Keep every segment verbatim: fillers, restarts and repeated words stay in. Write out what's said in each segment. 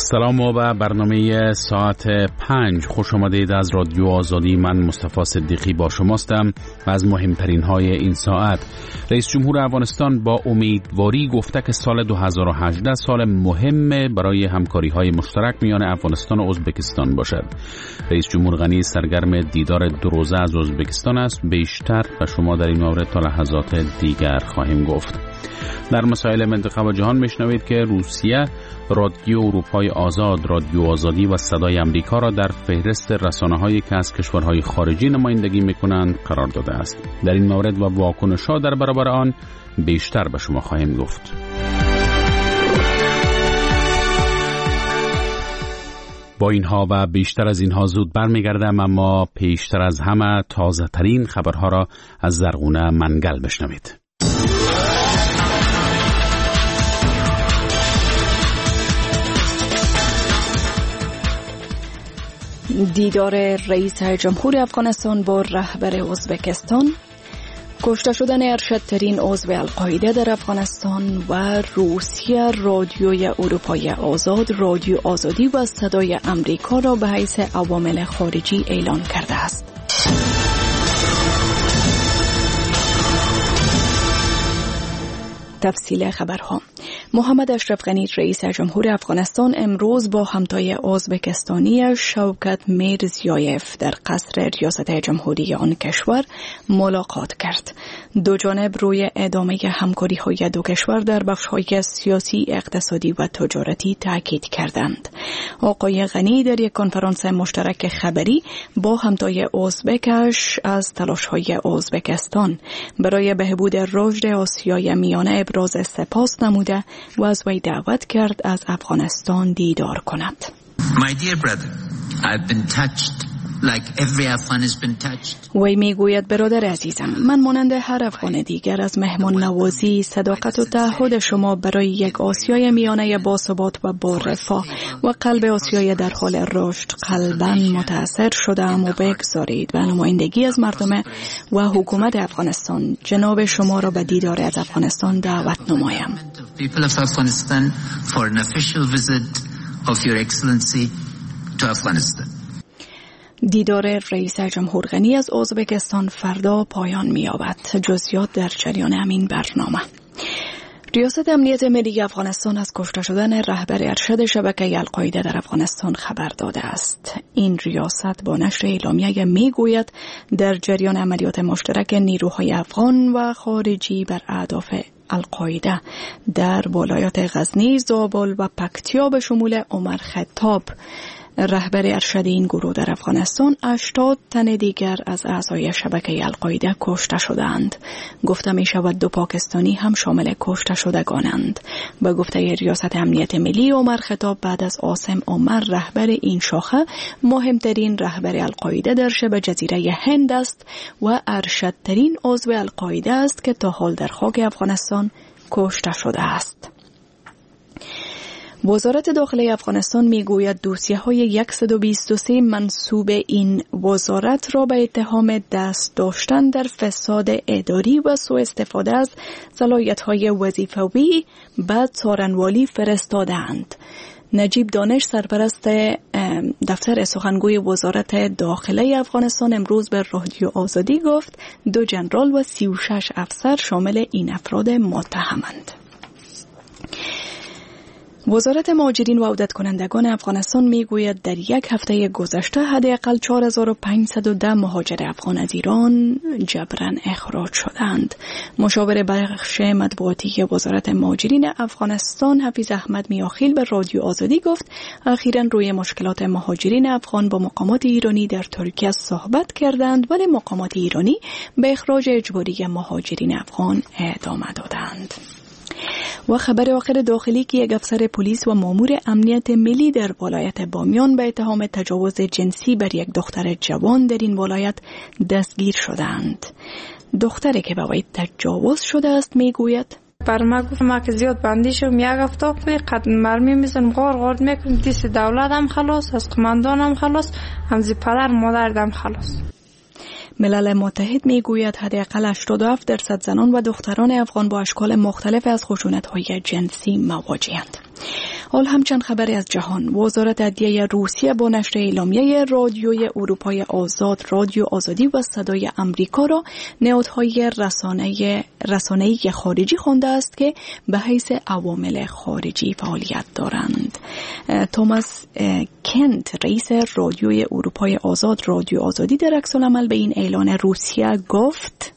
سلام و برنامه ساعت پنج خوش آمدید از رادیو آزادی. من مصطفی صدیقی با شماستم و از مهمترین های این ساعت. رئیس جمهور افغانستان با امیدواری گفته که سال دو هزار و هجده سال مهم برای همکاری های مشترک میان افغانستان و ازبکستان باشد. رئیس جمهور غنی سرگرم دیدار دو روزه از ازبکستان است. بیشتر و شما در این مورد تا لحظات دیگر خواهیم گفت. در مسائل منطقه و جهان میشنوید که روسیه رادیو اروپای آزاد، رادیو آزادی و صدای امریکا را در فهرست رسانه‌هایی که از کشورهای خارجی نمایندگی می‌کنند قرار داده است. در این مورد و واکنش‌ها در برابر آن بیشتر به شما خواهیم گفت. با اینها و بیشتر از اینها زود برمیگردم، اما پیشتر از همه تازه ترین خبرها را از زرغونه منگل بشنوید. دیدار رئیس جمهور افغانستان با رهبر ازبکستان، کشته شدن ارشدترین عضو القاعده در افغانستان و روسیه رادیوی اروپای آزاد، رادیو آزادی و صدای امریکا را به حیث عوامل خارجی اعلان کرده است. تفصیل خبرها. محمد اشرف غنی رئیس جمهور افغانستان امروز با همتای ازبکستانی شوکت میرزیایف در قصر ریاست جمهوری آن کشور ملاقات کرد. دو جانب روی ادامه همکاری های دو کشور در بخش های سیاسی، اقتصادی و تجارتی تاکید کردند. آقای غنی در یک کنفرانس مشترک خبری با همتای ازبکش از تلاش های ازبکستان برای بهبود رشد آسیای میانه ابراز سپاس نموده و از وی دعوت کرد از افغانستان دیدار کند. My dear brother, I've been touched like every Afghan has been touched. وی میگوید برادر عزیزم، من مانند هر افغان دیگر از مهمان نوازی، صداقت و تعهد شما برای یک آسیای میانه باثبات و با رفاه و قلب آسیای در حال رشد قلباً متاثر شدم و بگذارید و نمایندگی از مردم و حکومت افغانستان جناب شما را به دیدار از افغانستان دعوت نمایم. People of Afghanistan for an official visit of your excellency to Afghanistan. دیدار رئیس جمهور غنی از ازبکستان فردا پایان می‌یابد. جزئیات در جریان همین برنامه. ریاست امنیت ملی افغانستان از کشته شدن رهبر ارشد شبکه القاعده در افغانستان خبر داده است. این ریاست با نشر اعلامیه میگوید در جریان عملیات مشترک نیروهای افغان و خارجی بر اهداف القاعده در ولایات غزنی، زابل و پکتیا به شمول عمر خطاب، رهبر ارشد این گروه در افغانستان، هشتاد تن دیگر از اعضای شبکه القاعده کشته شدند. گفته می شود دو پاکستانی هم شامل کشته شدگانند. به گفته ریاست امنیت ملی، عمر خطاب بعد از عاصم عمر رهبر این شاخه مهمترین رهبر القاعده در شبه جزیره هند است و ارشدترین عضو القاعده است که تا حال در خاک افغانستان کشته شده است. وزارت داخلی افغانستان میگوید دوسیه های صد و بیست و سه منصوب این وزارت را به اتهام دست داشتن در فساد اداری و سوء استفاده از صلاحیت های وظیفوی به څارنوالی فرستادند. نجیب دانش، سرپرست دفتر سخنگوی وزارت داخلی افغانستان، امروز به رادیو آزادی گفت دو ژنرال و سی و شش افسر شامل این افراد متهمند. وزارت مهاجرین و عودت کنندگان افغانستان میگوید در یک هفته گذشته حداقل چهار هزار و پانصد و ده مهاجر افغان از ایران جبراً اخراج شدند. مشاور بخش مطبوعاتی وزارت مهاجرین افغانستان حفیظ احمد میاخیل به رادیو آزادی گفت اخیراً روی مشکلات مهاجرین افغان با مقامات ایرانی در ترکیه صحبت کردند، ولی مقامات ایرانی به اخراج اجباری مهاجرین افغان ادامه دادند. و خبر آخر داخلی که یک افسر پلیس و مامور امنیت ملی در ولایت بامیان به اتهام تجاوز جنسی بر یک دختر جوان در این ولایت دستگیر شدند. دختری که به وی تجاوز شده است میگوید بر ما گفت ما که زیاد بندی شدم، یک هفته می قد مرمی میزنم، غار غار میکنم، دیس دولتم خلاص، از قماندانم خلاص، همزی پدر مادرم خلاص. ملل متحد میگوید حداقل هشتاد و هفت درصد زنان و دختران افغان با اشکال مختلف از خشونت‌های جنسی مواجه‌اند. حال همچند خبری از جهان. وزارت عدلیه روسیه با نشر اعلامیه رادیوی اروپای آزاد، رادیو آزادی و صدای امریکا را نهادهای رسانه‌ای رسانه‌ای خارجی خوانده است که به حیث عوامل خارجی فعالیت دارند. توماس کنت رئیس رادیوی اروپای آزاد، رادیو آزادی، در عکس‌العمل به این اعلان روسیه گفت: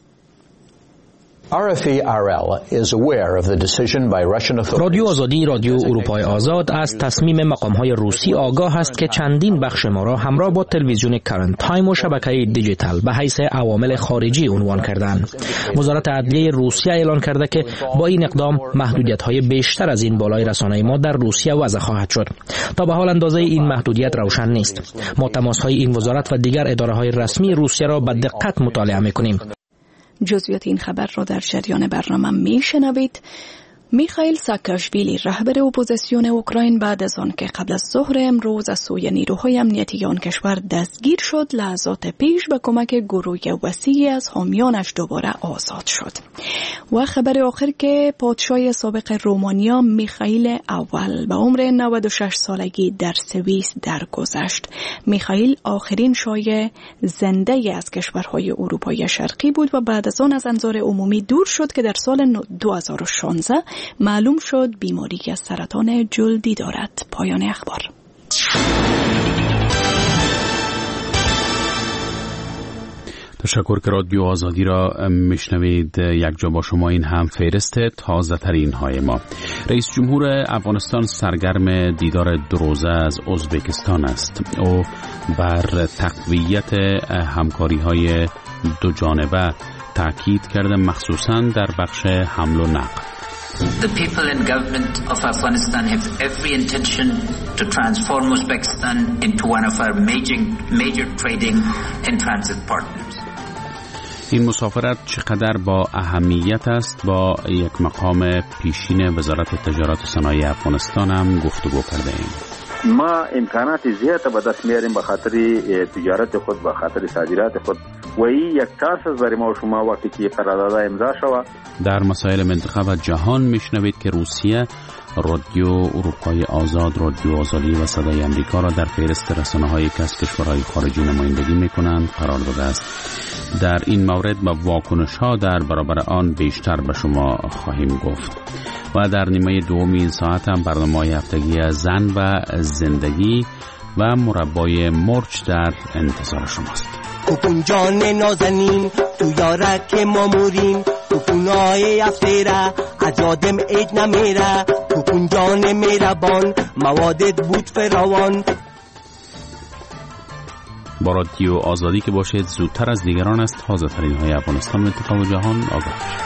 رادیو آزادی، رادیو اروپای آزاد از تصمیم مقام‌های روسی آگاه است که چندین بخش ما را همراه با تلویزیون کرنت تایم و شبکه دیجیتال به حیث عوامل خارجی عنوان کردند. وزارت عدلیه روسیه اعلان کرده که با این اقدام محدودیت‌های بیشتر از این بالای رسانه ما در روسیه وضع خواهد شد. تا به حال اندازه این محدودیت روشن نیست. ما تماس‌های این وزارت و دیگر اداره‌های رسمی روسیه را به دقت مطالعه می‌کنیم. جزئیات این خبر را در جریان برنامه میشنوید. میخائیل ساکاشویلی، رهبر اپوزیسیون اوکراین، بعد از آن که قبل از ظهر امروز از سوی نیروهای امنیتی آن کشور دستگیر شد، لحظات پیش به کمک گروه وسیعی از حامیانش دوباره آزاد شد. و خبر آخر که پادشاه سابق رومانیا میخائیل اول به عمر نود و شش سالگی در سوئیس درگذشت. میخائیل آخرین شاه زنده از کشورهای اروپای شرقی بود و بعد از آن از انظار عمومی دور شد که در سال دو هزار و شانزده معلوم شد بیماری از سرطان جلدی دارد. پایان اخبار. تشکر که رادیو آزادی را میشنوید. یک جا با شما این هم فهرست تازه ترین های ما. رئیس جمهور افغانستان سرگرم دیدار دو روزه از ازبکستان است. او بر تقویت همکاری های دو جانبه تاکید کرده، مخصوصاً در بخش حمل و نقل. The people and government of Afghanistan have every intention to transform Uzbekistan into one of our major, major trading and transit partners. این مسافرت چقدر با اهمیت است با یک مقام پیشین وزارت تجارت و صنایع افغانستان هم گفتگو کرده ایم. ما امکانات زیاده به دست میاریم به خاطر تجارت خود، به خاطر صادرات خود و این یک چانس است برای ما و شما وقتی که قرارداد امضا شود. در مسائل منطقه و جهان میشنوید که روسیه رادیو اروپای آزاد، رادیو آزادی و صدای امریکا را در فهرست رسانه‌هایی که از کشورهای خارجی نمایندگی میکنند قرار داده است. در این مورد با واکنش‌ها در برابر آن بیشتر به شما خواهیم گفت. و در نیمه دوم این ساعت هم برنامه‌های هفتگی زن و زندگی و مربای مرچ در انتظار شماست. کوپون جان نازنین تو یارک مامورین، کوپونای افتیره از یادم اید نمیره، کوپون جان میربان موادت بود فراوان. با رادیو آزادی که باشید زودتر از دیگران است تازه ترین های افغانستان، منطقه و جهان آگاه.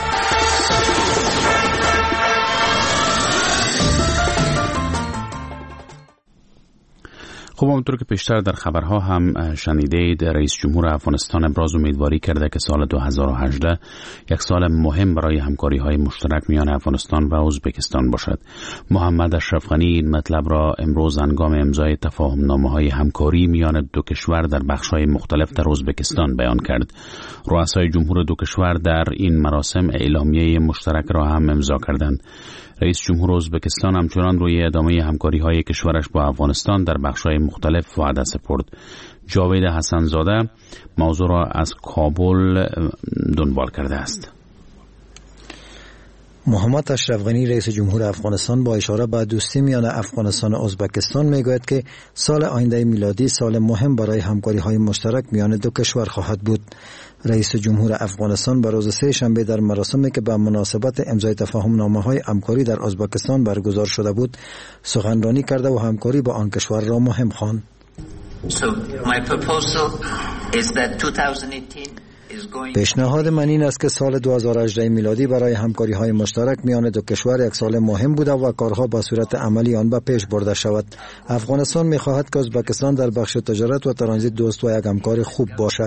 خب همونطور که پیشتر در خبرها هم شنیدید، رئیس جمهور افغانستان ابراز امیدواری کرده که سال دو هزار و هجده یک سال مهم برای همکاری‌های مشترک میان افغانستان و ازبکستان باشد. محمد اشرف غنی این مطلب را امروز هنگام امضای تفاهم‌نامه‌های همکاری میان دو کشور در بخش‌های مختلف در ازبکستان بیان کرد. رؤسای جمهور دو کشور در این مراسم اعلامیه مشترک را هم امضا کردند. رئیس جمهور ازبکستان همچنان روی ادامه همکاری‌های کشورش با افغانستان در بخش‌های مختلف وعده سپرد. جاوید حسن‌زاده موضوع را از کابل دنبال کرده است. محمد اشرف غنی رئیس جمهور افغانستان با اشاره به دوستی میان افغانستان و ازبکستان میگوید که سال آینده میلادی سال مهم برای همکاری‌های مشترک میان دو کشور خواهد بود. رئیس جمهور افغانستان به روز سه شنبه در مراسمی که به مناسبت امضای تفاهم‌نامه‌های همکاری در ازبکستان برگزار شده بود سخنرانی کرده و همکاری با آن کشور را مهم خواند. So my proposal is that twenty eighteen پیشنهاد من این است که سال دو هزار و هجده میلادی برای همکاری‌های مشترک میان دو کشور یک سال مهم بوده و کارها به صورت عملی آن به پیش برده شود. افغانستان می‌خواهد که ازبکستان در بخش تجارت و ترانزیت دوست و یک همکار خوب باشد.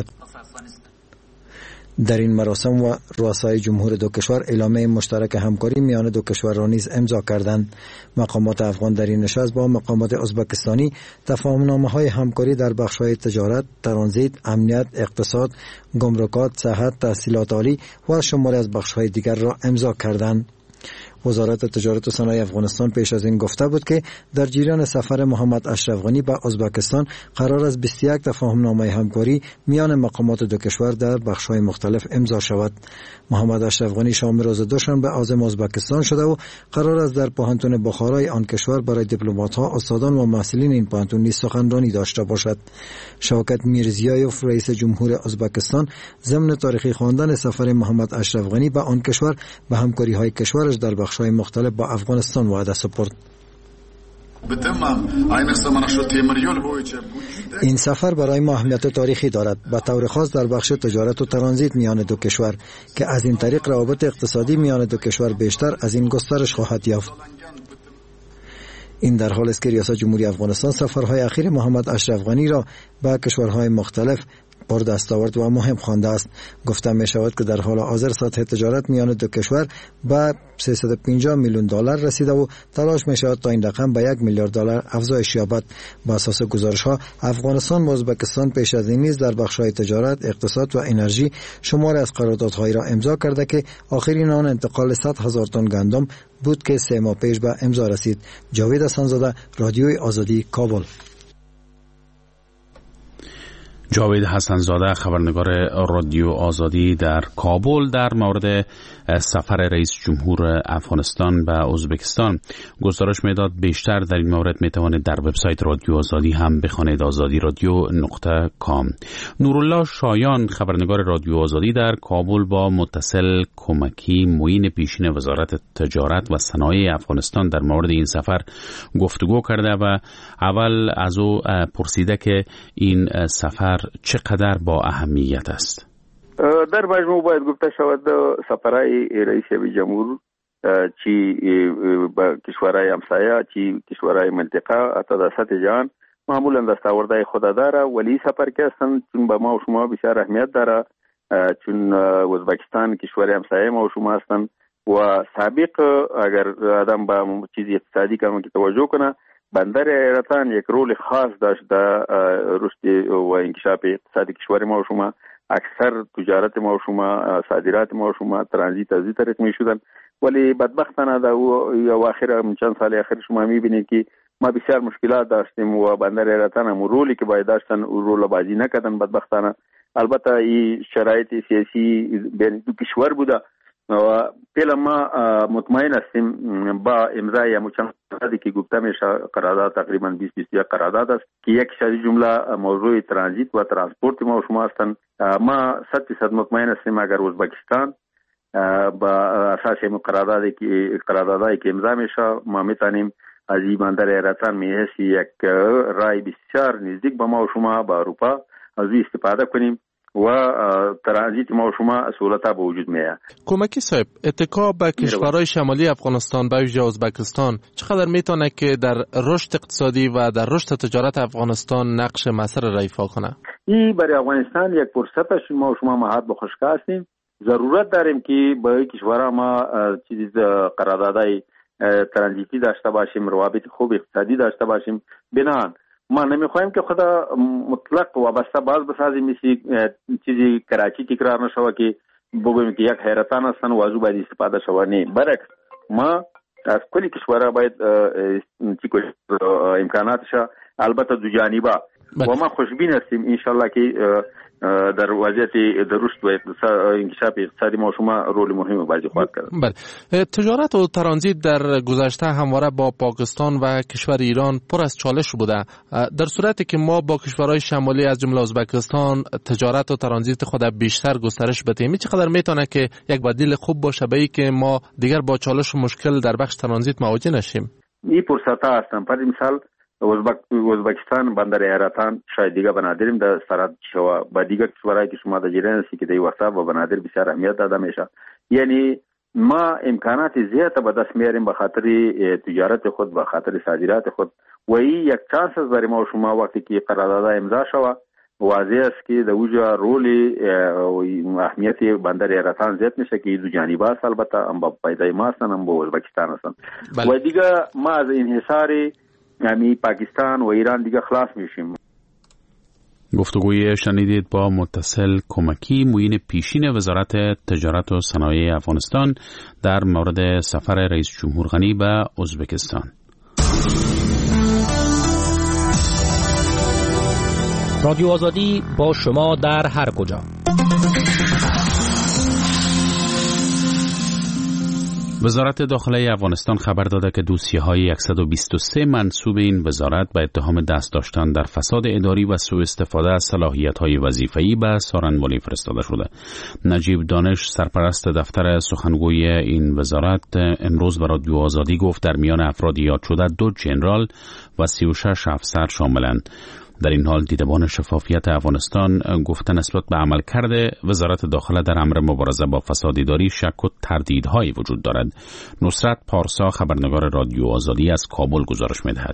در این مراسم و رؤسای جمهور دو کشور اعلامیه مشترک همکاری میان دو کشور را نیز امضا کردند. مقامات افغان در این نشست با مقامات ازبکستانی تفاهم‌نامه‌های همکاری در بخش‌های تجارت، ترانزیت، امنیت، اقتصاد، گمرکات، صحت، تحصیلات عالی و شماری از بخش‌های دیگر را امضا کردند. وزارت تجارت و صنایع افغانستان پیش از این گفته بود که در جریان سفر محمد اشرف غنی به ازبکستان قرار است بیست و یک تفاهم‌نامه همکاری میان مقامات دو کشور در بخش‌های مختلف امضا شود. محمد اشرف غنی شام روز دوشنبه عازم ازبکستان شده و قرار است در پوهنتون بخارای آن کشور برای دیپلمات‌ها، استادان و محصلین این پوهنتون نیز سخنرانی داشته باشد. شوکت میرزیایوف رئیس جمهور ازبکستان ضمن تاریخی خواندن سفر محمد اشرف غنی به آن کشور به همکاری‌های کشورش در بخش‌های مختلف با افغانستان وعده سپرد. این سفر برای ما اهمیت تاریخی دارد، به طور خاص در بخش تجارت و ترانزیت میان دو کشور که از این طریق روابط اقتصادی میان دو کشور بیشتر از این گسترش خواهد یافت. این در حال است که ریاست جمهوری افغانستان سفرهای اخیر محمد اشرف غنی را به کشورهای مختلف پر دستاورد و مهم خوانده است. گفته می شود که در حال حاضر سطح تجارت میان دو کشور به سیصد و پنجاه میلیون دلار رسیده و تلاش می شود تا این رقم به یک میلیارد دلار افزایش یابد. با اساس گزارش ها افغانستان و ازبکستان پیش از این نیز در بخش‌های تجارت، اقتصاد و انرژی شماری از قراردادهایی را امضا کرده که آخرین آن انتقال صد هزار تن گندم بود که سه ماه پیش به امضا رسید. جاوید حسن‌زاده، رادیوی آزادی، کابل. جاوید حسن‌زاده، خبرنگار رادیو آزادی در کابل، در مورد سفر رئیس جمهور افغانستان به ازبکستان گزارش میداد. بیشتر در این مورد میتوانید در وبسایت رادیو آزادی هم بخوانید، آزادی رادیو نقطه کام. نورالله شایان، خبرنگار رادیو آزادی در کابل، با متصل کمکی معین پیشین وزارت تجارت و صنایع افغانستان در مورد این سفر گفتگو کرده و اول از او پرسیده که این سفر چقدر با اهمیت است. در مجموع باید گفته شود سفرهای رئیس جمهور چی به کشورهای همسایه چی کشورهای منطقه حتی در سطح جهان معمولا دستاوردهای خود داره، ولی سفر که هستند چون به ما و شما بسیار اهمیت داره، چون ازبکستان کشور همسایه ما و شما هستند و سابق اگر آدم به چیزی اقتصادی که توجه کنه، بندر ایران یک رول خاص داشت در رشد و انکشاف اقتصادی کشور ما و شما. اکثر تجارت ما و شما، صادرات ما و شما ترانزیت از این طریق می شدن، ولی بدبختانه در اواخر چند سال اخیر شما می بینید که ما بسیار مشکلات داشتیم و بندر ایران هم رولی که باید داشتن او رول بازی نکردن بدبختانه. البته این شرایط سیاسی بین دو کشور بوده و پیلا ما مطمئن هستیم با امضای همچنان قراردادی که گفته میشه، قرارداد تقریبا بیست بیست و یک قرارداد است که یک شدی جمله موضوع ترانزیت و ترانسپورت ما و شما هستند. ما صد درصد مطمئن هستیم اگر ازبکستان با اساس قراردادی که قراردادی که امضا میشه ما میتونیم از این بندر ایران میهست یک رای بسیار نزدیک به ما و شما با اروپا از این استفاده کنیم و ترانزیت ما و شما سهولت‌ها به وجود میاد. کمکی صاحب، اتکا به کشورهای شمالی افغانستان به ویژه ازبکستان چقدر میتونه که در رشد اقتصادی و در رشد تجارت افغانستان نقش مؤثر را ایفا کنه؟ این برای افغانستان یک فرصت است. ما و شما مهد بخشکه هستیم، ضرورت داریم که با کشورها ما چیز قراردادهای ترانزیتی داشته باشیم، روابط خوب اقتصادی داشته باشیم. بنان ما نمیخوایم که خدا مطلق وابسته باز بسازیم، مثل چیزی کراچی تکرار نشوه که بگویم که یک حیرتان هستن و از او باید استفاده شوه. نه، برعکس ما از کلی کشورها باید امکاناتش البته دو جانبه و ما خوشبین هستیم انشالله که در وضعیت در رشد و انکشاف اقتصادی ما شما رول مهمی بازی خواهد کرد. بله، تجارت و ترانزیت در گذشته همواره با پاکستان و کشور ایران پر از چالش بوده. در صورتی که ما با کشورهای شمالی از جمله ازبکستان تجارت و ترانزیت خود بیشتر گسترش بدیم، چقدر میتونه که یک بدیل خوب باشه به این که ما دیگر با چالش و مشکل در بخش ترانزیت مواجه نشیم؟ این فرصت‌ها هستن. پر مثال ازبکستان بندر ایران شاید دیگه بنادریم در سرحد شوا با دیگه کشورهایی که شما در جریان هستی که در این وقت و بنادر بسیار اهمیت داده میشه. یعنی ما امکانات زیاده به دست میاریم به خاطر تجارت خود، به خاطر صادرات خود و این یک چانس است برای ما و شما. وقتی که قرارداد امضا شوه واضح است که در اوجا رول اهمیت بندر ایران زیاد میشه که دو جانبه است، البته هم با پیدای ما هستن هم با ازبکستان هستن. و دیگه ما از انحصار یعنی پاکستان و ایران دیگه خلاص میشیم. گفتگوی شنیدید با متصل کمکی معین پیشین وزارت تجارت و صنایع افغانستان در مورد سفر رئیس جمهور غنی به ازبکستان. رادیو آزادی با شما در هر کجا. وزارت داخله افغانستان خبر داده که دوسیه‌های صد و بیست و سه منصوب این وزارت به اتهام دست داشتن در فساد اداری و سوء استفاده از صلاحیت‌های وظیفه‌ای به سارنوالی فرستاده شده. نجیب دانش سرپرست دفتر سخنگوی این وزارت امروز به رادیو آزادی گفت در میان افراد یاد شده دو جنرال و سی و شش افسر شاملند. در این حال دیدبان شفافیت افغانستان گفته نسبت به عملکرد وزارت داخله در امر مبارزه با فساد اداری شک و تردیدهایی وجود دارد. نصرت پارسا خبرنگار رادیو آزادی از کابل گزارش می‌دهد.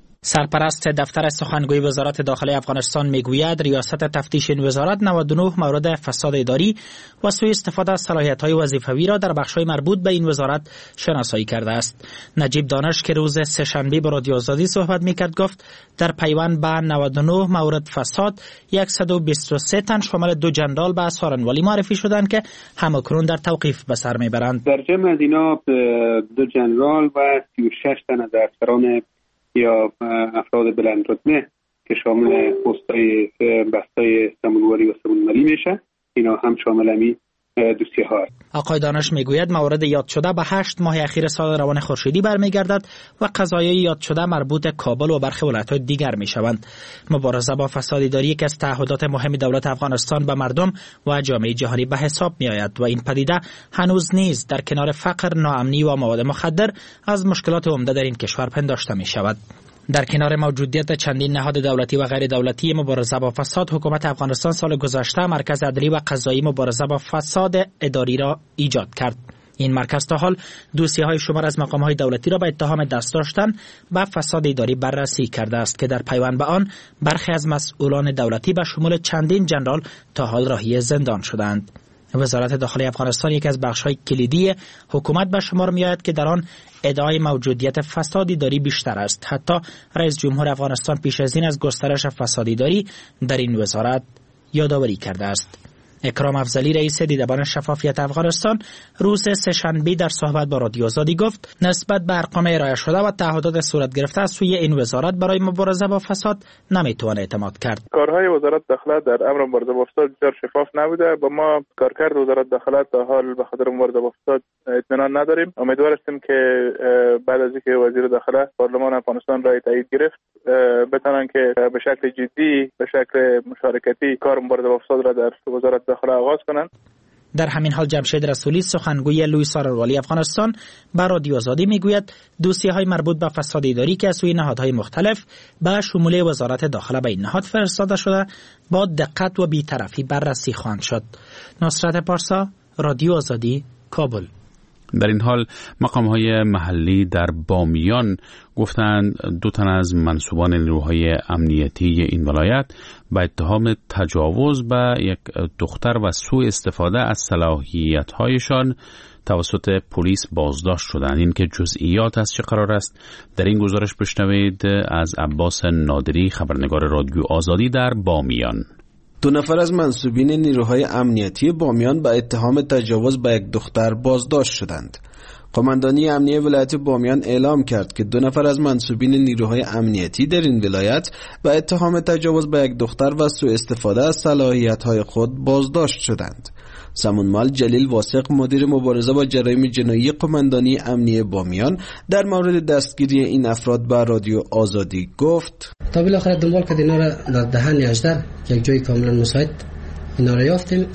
سرپرست دفتر سخنگوی وزارت داخله افغانستان میگوید ریاست تفتیش این وزارت نود و نه مورد فساد اداری و سوء استفاده از صلاحیت‌های وظیفوی را در بخش‌های مربوط به این وزارت شناسایی کرده است. نجیب دانش که روز سه‌شنبه با رادیو آزادی صحبت می‌کرد گفت در پیوند به نود و نه مورد فساد صد و بیست و سه تن شامل دو جنرال به سارنوالی معرفی شدند که همکنون در توقیف به سر میبرند. در جمع از اینا دو جنرال و سی و شش تن از افسران یا افراد بلند رتبه که شامل پست‌های بستای سمنواری و سمنمری میشه، اینا هم شامل امی دوسیه ها. آقای دانش میگوید موارد یاد شده به هشت ماه اخیر سال روان خورشیدی برمیگردد و قضایای یاد شده مربوط کابل و برخی ولایت‌های دیگر میشوند. مبارزه با فساد اداری یکی از تعهدات مهم دولت افغانستان به مردم و جامعه جهانی به حساب میآید و این پدیده هنوز نیز در کنار فقر، ناامنی و مواد مخدر از مشکلات عمده در این کشور پنداشته می شود. در کنار موجودیت چندین نهاد دولتی و غیر دولتی مبارزه با فساد، حکومت افغانستان سال گذشته مرکز عدلی و قضایی مبارزه با فساد اداری را ایجاد کرد. این مرکز تا حال دوسیه‌های شمار از مقام‌های دولتی را به اتهام دست داشتن به فساد اداری بررسی کرده است که در پیوند به آن برخی از مسئولان دولتی به شمول چندین جنرال تا حال راهی زندان شدند. وزارت داخله افغانستان یک از بخش‌های کلیدی حکومت به شمار می‌آید که در آن ادعای موجودیت فساد اداری بیشتر است. حتی رئیس جمهور افغانستان پیش از این از گسترش فساد اداری در این وزارت یادآوری کرده است. اکرام افضلی رئیس دیدبان شفافیت افغانستان روز سه‌شنبه در صحبت با رادیو آزادی گفت نسبت به ارقام ارائه شده و تعهدات صورت گرفته از سوی این وزارت برای مبارزه با فساد نمیتوان اعتماد کرد. کارهای وزارت داخله در امر مبارزه با فساد بسیار شفاف نبوده. با ما کارکرد وزارت داخله تا حال به خاطر مبارزه با فساد اطمینان نداریم. امیدوار هستیم که بعد از اینکه وزیر داخله پارلمان افغانستان را تایید گرفت بتونن که به شکل جدی به شکل مشارکتی کار مبارزه با فساد را در وزارت داخله آغاز کنند. در همین حال جمشید رسولی سخنگوی لوی سارنوالی افغانستان به رادیو آزادی میگوید دوسیه‌های مربوط به فساد اداری که از سوی نهادهای مختلف به شمول وزارت داخله به این نهاد فرستاده شده با دقت و بی‌طرفی بررسی خواهند شد. نصرت پارسا، رادیو آزادی، کابل. در این حال مقام‌های محلی در بامیان گفتند دو تن از منصوبان نیروهای امنیتی این ولایت با اتهام تجاوز به یک دختر و سوء استفاده از صلاحیت‌هایشان توسط پلیس بازداشت شدند. این که جزئیات از چه قرار است در این گزارش بشنوید از عباس نادری خبرنگار رادیو آزادی در بامیان. دو نفر از منصوبین نیروهای امنیتی بامیان با اتهام تجاوز به یک دختر بازداشت شدند. قماندانی امنیه ولایت بامیان اعلام کرد که دو نفر از منصوبین نیروهای امنیتی در این ولایت با اتهام تجاوز به یک دختر و سوء استفاده از صلاحیت‌های خود بازداشت شدند. زمانمال جلیل واسق مدیر مبارزه با جرایم جنایی قماندانی امنیه بامیان در مورد دستگیری این افراد با رادیو آزادی گفت: تا بالاخره دنبال کرد اینا را در دهن اژدر که یک جای کاملا مساعد اینا را یافتیم،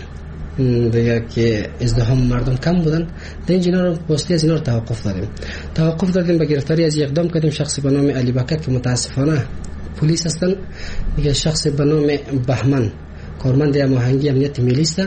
دیگه که ازدحام مردم کم بودن، در این اینا رو واسطه از اینا رو توقف دادیم توقف دادیم به گرفتاری از اقدام کردیم شخصی به نام علی بکر که متاسفانه پلیس هستن، دیگه شخصی به نام بهمن کارمند هماهنگی امنیت ملی است،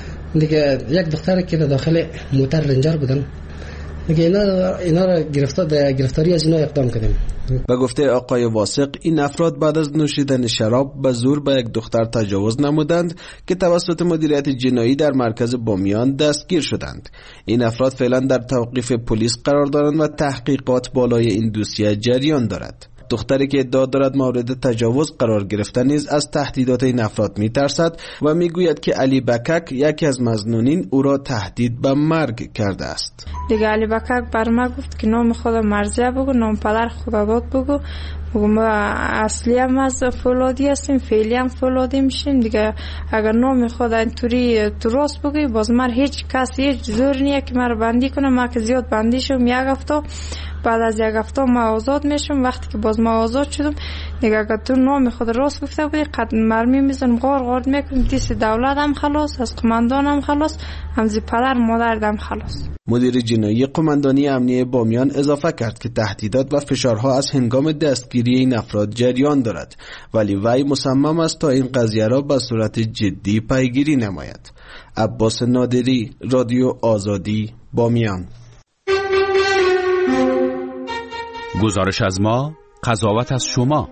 دیگه یک دختر که داخل موتر رنجر بودن، دیگه اینا اینا رو گرفتار گرفتاری از اینا اقدام کردیم. به گفته آقای واسق این افراد بعد از نوشیدن شراب به زور به یک دختر تجاوز نمودند که توسط مدیریت جنایی در مرکز بامیان دستگیر شدند. این افراد فعلا در توقیف پلیس قرار دارند و تحقیقات بالای این دوسیه جریان دارد. دختری که ادعا دارد مورد تجاوز قرار گرفته نیز از تهدیدات این افراد می‌ترسد و میگوید که علی بکک یکی از مظنونین او را تهدید به مرگ کرده است. دیگه علی بکک بر ما گفت که نام خدا مرزیه بگو، نام پدر خدا داد بگو. بگو ما اصلی هم از فولادی هستیم، فعلی هم فولادی میشیم دیگه. اگر نام خدا اینطوری درست بگی باز من هیچ کسی هیچ زور نیه که من بندی کنه. ما که زیاد بندی شدم یک هفته، بعد از یک هفته ما آزاد میشم. وقتی که باز ما آزاد شدم دیگه اگر تو نام خود راست گفته بودی قد مرمی میزنم، غار غار میکنم. دیس دولت هم خلاص، از قماندان هم خلاص، همزی پدر مادر هم خلاص. مدیر جنایی قماندانی امنیه بامیان اضافه کرد که تهدیدات و فشارها از هنگام دستگیری این افراد جریان دارد، ولی وی مصمم است تا این قضیه را به صورت جدی پیگیری نماید. عباس نادری، رادیو آزادی، بامیان. گزارش از ما، قضاوت از شما.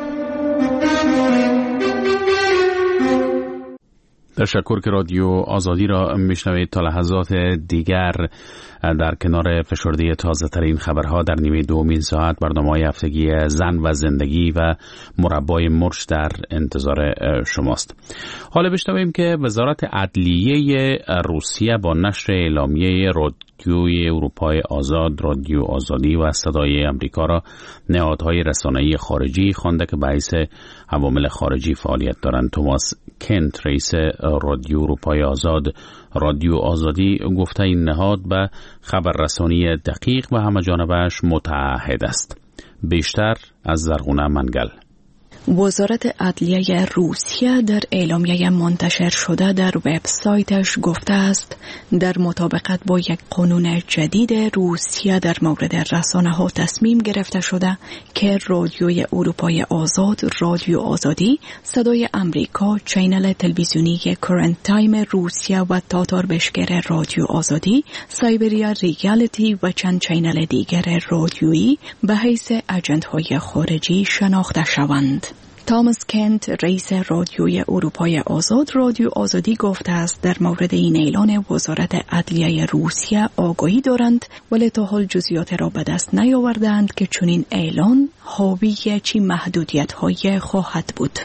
تشکر که رادیو آزادی را میشنوید. تا لحظات دیگر در کنار فشرده تازه ترین خبرها در نیمه دومین ساعت برنامه‌های هفتگی زن و زندگی و مربای مرش در انتظار شماست. حالا بشنویم که وزارت عدلیه روسیه با نشر اعلامیه رادیوی اروپای آزاد، رادیو آزادی و صدای امریکا را نهادهای رسانه‌ای خارجی خوانده که به حیث عوامل خارجی فعالیت دارند. توماس کنت، رئیس رادیو اروپای آزاد، رادیو آزادی، گفته این نهاد به خبررسانی دقیق و همه‌جانبه‌اش متعهد است. بیشتر از زرغونه منگل. وزارت عدلیه روسیه در اعلامیه منتشر شده در وبسایتش گفته است در مطابقت با یک قانون جدید روسیه در مورد رسانه‌ها تصمیم گرفته شده که رادیوی اروپای آزاد، رادیو آزادی، صدای امریکا، چینل تلویزیونی کرنت تایم روسیه و تاتار بشگر رادیو آزادی، سایبریا ریالیتی و چند چینل دیگر رادیویی به حیث اجنت‌های خارجی شناخته شوند. توماس کنت، رئیس رادیوی اروپای آزاد، رادیو آزادی، گفته است در مورد این اعلان وزارت عدلیه روسیه آگاهی دارند ولی تا حال جزئیات را به دست نیاوردند که چنین اعلان حاوی چه محدودیت‌های خواهد بود.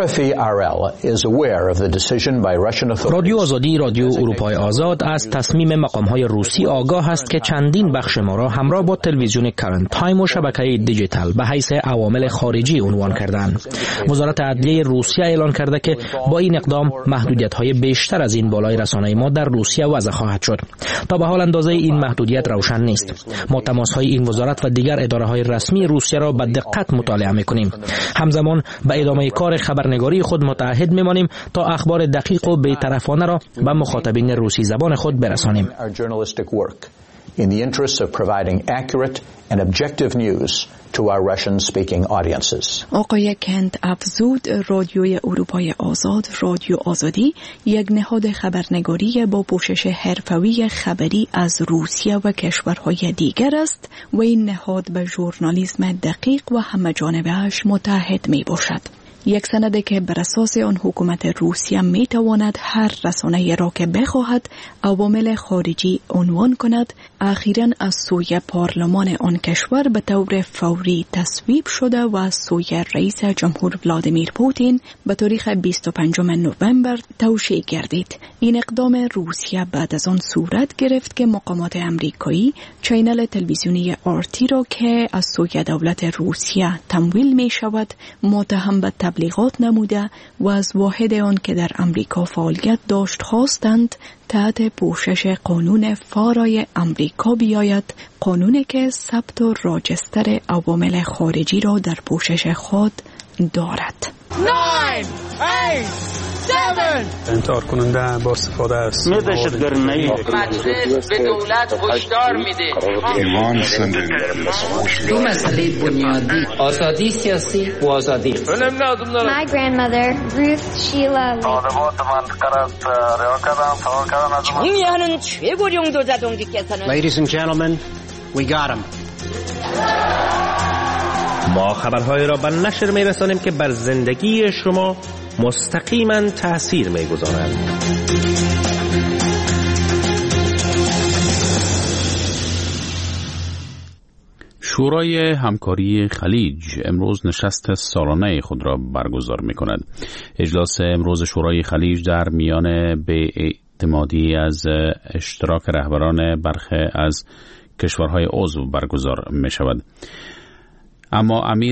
رادیو آزادی، رادیو اروپای آزاد از تصمیم مقام‌های روسی آگاه است که چندین بخش ما را همراه با تلویزیون کرنت تایم و شبکه دیجیتال به حیث عوامل خارجی عنوان کردند. وزارت عدلیه روسیه اعلان کرده که با این اقدام محدودیت‌های بیشتر از این بالای رسانه ما در روسیه وضع خواهد شد. تا به حال اندازه این محدودیت روشن نیست. ما تماس‌های این وزارت و دیگر اداره‌های رسمی روسیه را به دقت مطالعه می‌کنیم. همزمان به ادامه کار خبرنگاری خود متعهد می‌مانیم تا اخبار دقیق و بی‌طرفانه را به مخاطبین روسی زبان خود برسانیم. in the interest of providing accurate and objective news to our Russian-speaking audiences. آقای کنت افزود رادیوی اروپای آزاد، رادیو آزادی، یک نهاد خبرنگاری با پوشش حرفه‌ای خبری از روسیه و کشورهای دیگر است و این نهاد به ژورنالیسم دقیق و همه‌جانبه‌اش متعهد میباشد. یک سند که بر اساس آن حکومت روسیه می تواند هر رسانه‌ای را که بخواهد عوامل خارجی عنوان کند، اخیراً از سوی پارلمان آن کشور به طور فوری تصویب شده و از سوی رئیس جمهور ولادیمیر پوتین به تاریخ بیست و پنجم نوامبر توشیح گردید. این اقدام روسیه بعد از آن صورت گرفت که مقامات امریکایی چینل تلویزیونی آرتی را که از سوی دولت روسیه تمویل می شود متهم به تبلیغات نموده و از واحد آن که در امریکا فعالیت داشت خواستند تحت پوشش قانون فارای امریکا بیاید، قانونی که ثبت و راجستر عوامل خارجی را در پوشش خود دارد. انتحار کننده با استفاده است. مجلس به دولت هشدار میده. دو مسئله بنیادی، آزادی سیاسی و آزادی. My grandmother, Ruth Sheila Lee. 총리하는 최고령 조자동지께서는 Ladies and gentlemen, we got him. ما خبرهای را به نشر می رسانیم که بر زندگی شما مستقیما تأثیر می گذارند. شورای همکاری خلیج امروز نشست سالانه خود را برگزار می کند. اجلاس امروز شورای خلیج در میان به اعتمادی از اشتراک رهبران برخی از کشورهای عضو برگزار می شود. اما امیر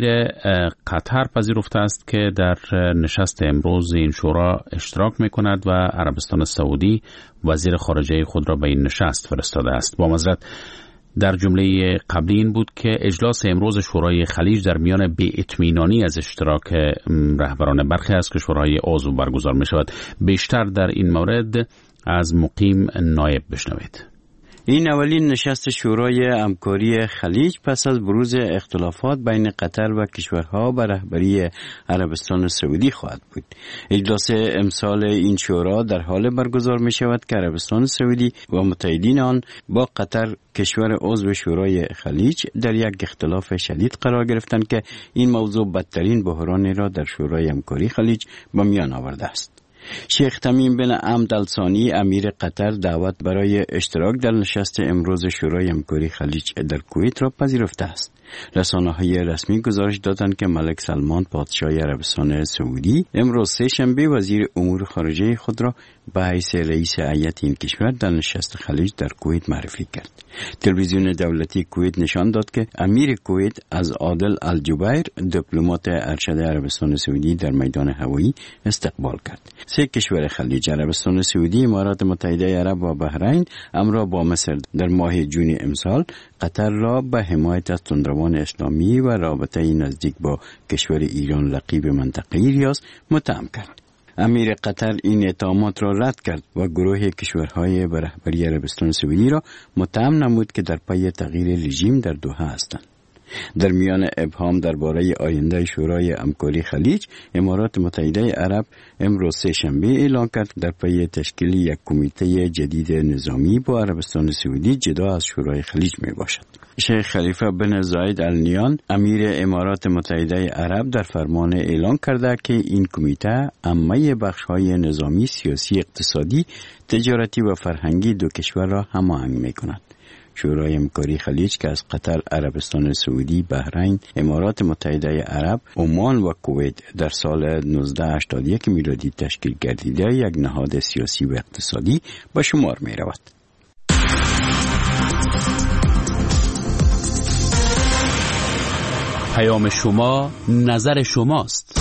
قطر پذیرفته است که در نشست امروز این شورا اشتراک می کند و عربستان سعودی وزیر خارجه خود را به این نشست فرستاده است. با معذرت در جمله قبلی این بود که اجلاس امروز شورای خلیج در میان بی‌اطمینانی از اشتراک رهبران برخی از کشورهای عضو برگزار می شود. بیشتر در این مورد از مقیم نایب بشنوید. این اولین نشست شورای همکاری خلیج پس از بروز اختلافات بین قطر و کشورها به رهبری عربستان سعودی خواهد بود. اجلاس امسال این شورا در حال برگزار می شود که عربستان سعودی و متحدین آن با قطر کشور عضو شورای خلیج در یک اختلاف شدید قرار گرفتند که این موضوع بدترین بحرانی را در شورای همکاری خلیج به میان آورده است. شیخ تمیم بن حمد الثانی امیر قطر دعوت برای اشتراک در نشست امروز شورای همکاری خلیج در کویت را پذیرفته است. رسانه‌های رسمی گزارش دادند که ملک سلمان پادشاه عربستان سعودی امروز سه شنبه وزیر امور خارجه خود را به حیث رئیس هیئت این کشور در نشست خلیج در کویت معرفی کرد. تلویزیون دولتی کویت نشان داد که امیر کویت از عادل الجبیر دیپلمات ارشد عربستان سعودی در میدان هوایی استقبال کرد. سه کشور خلیج عربستان سعودی، امارات متحده عرب و بحرین همراه با مصر در ماه جون امسال قطر را به حمایت از تندروان اسلامی و رابطه نزدیک با کشور ایران رقیب منطقه‌ای ریاض متهم کرد. امیر قطر این اتهامات را رد کرد و گروه کشورهای به رهبری عربستان سعودی را متهم نمود که در پی تغییر رژیم در دوحه هستند. در میان ابهام درباره آینده شورای همکاری خلیج، امارات متحده عرب امروز سه شنبه اعلام کرد در پی تشکیل یک کمیته جدید نظامی با عربستان سعودی جدا از شورای خلیج می باشد. شیخ خلیفه بن زاید ال نیان امیر امارات متحده عرب در فرمان اعلام کرده که این کمیته عامه بخش‌های نظامی، سیاسی، اقتصادی، تجارتی و فرهنگی دو کشور را هماهنگ می‌کند. شورای همکاری خلیج که از قطر، عربستان سعودی، بحرین، امارات متحده عرب، عمان و کویت در سال نوزده هشتاد و یک میلادی تشکیل گردیده یک نهاد سیاسی و اقتصادی به شمار می رود. پیام شما، نظر شماست.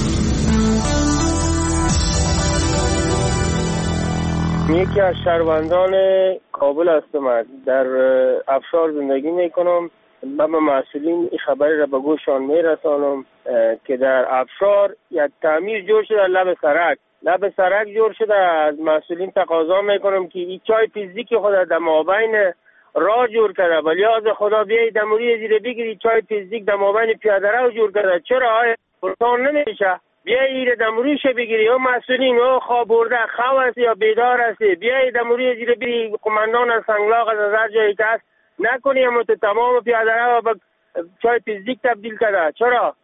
یکی از شهروندان کابل هستم، در افشار زندگی میکنم و به مسئولین این خبری را به گوشان میرسانم که در افشار یک تعمیر جور شده لب سرک لب سرک جور شده. از مسئولین تقاضا میکنم که این چای فیزیکی خود در مابین راه جور کرده، ولی از خدا بیایی دموری زیر بگیری چای فیزیک در مابین پیاده رو جور کرده. چرا آیا پرسان نمیشه؟ بیایی ایره دموریش بگیری، او مسئولین او خواب برده خواه هستی یا بیدار هستی، بیایی دموری زیر بگیری قماندان از سنگلاق از هر جایی که هست نکنی، اما تو تمام پیاده رو به چای فیزیک تبدیل کرده. چرا؟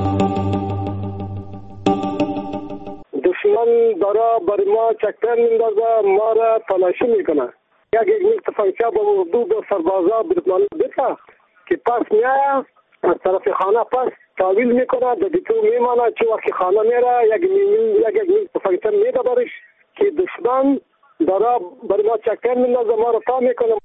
دشمن داره بر ما چکتر میندازه، ما را تلاشی میکنه. یک یک میل تفنگچه با اردو به سربازا برطمانه بیتا که پس میایه از طرف خانه پس تحویل میکنه، در دیتو میمانه. چه وقتی خانه میره یک میل یک یک میل تفنگچه میده برش که دشمن داره بر ما چکتر میندازه، ما را تا میکنه.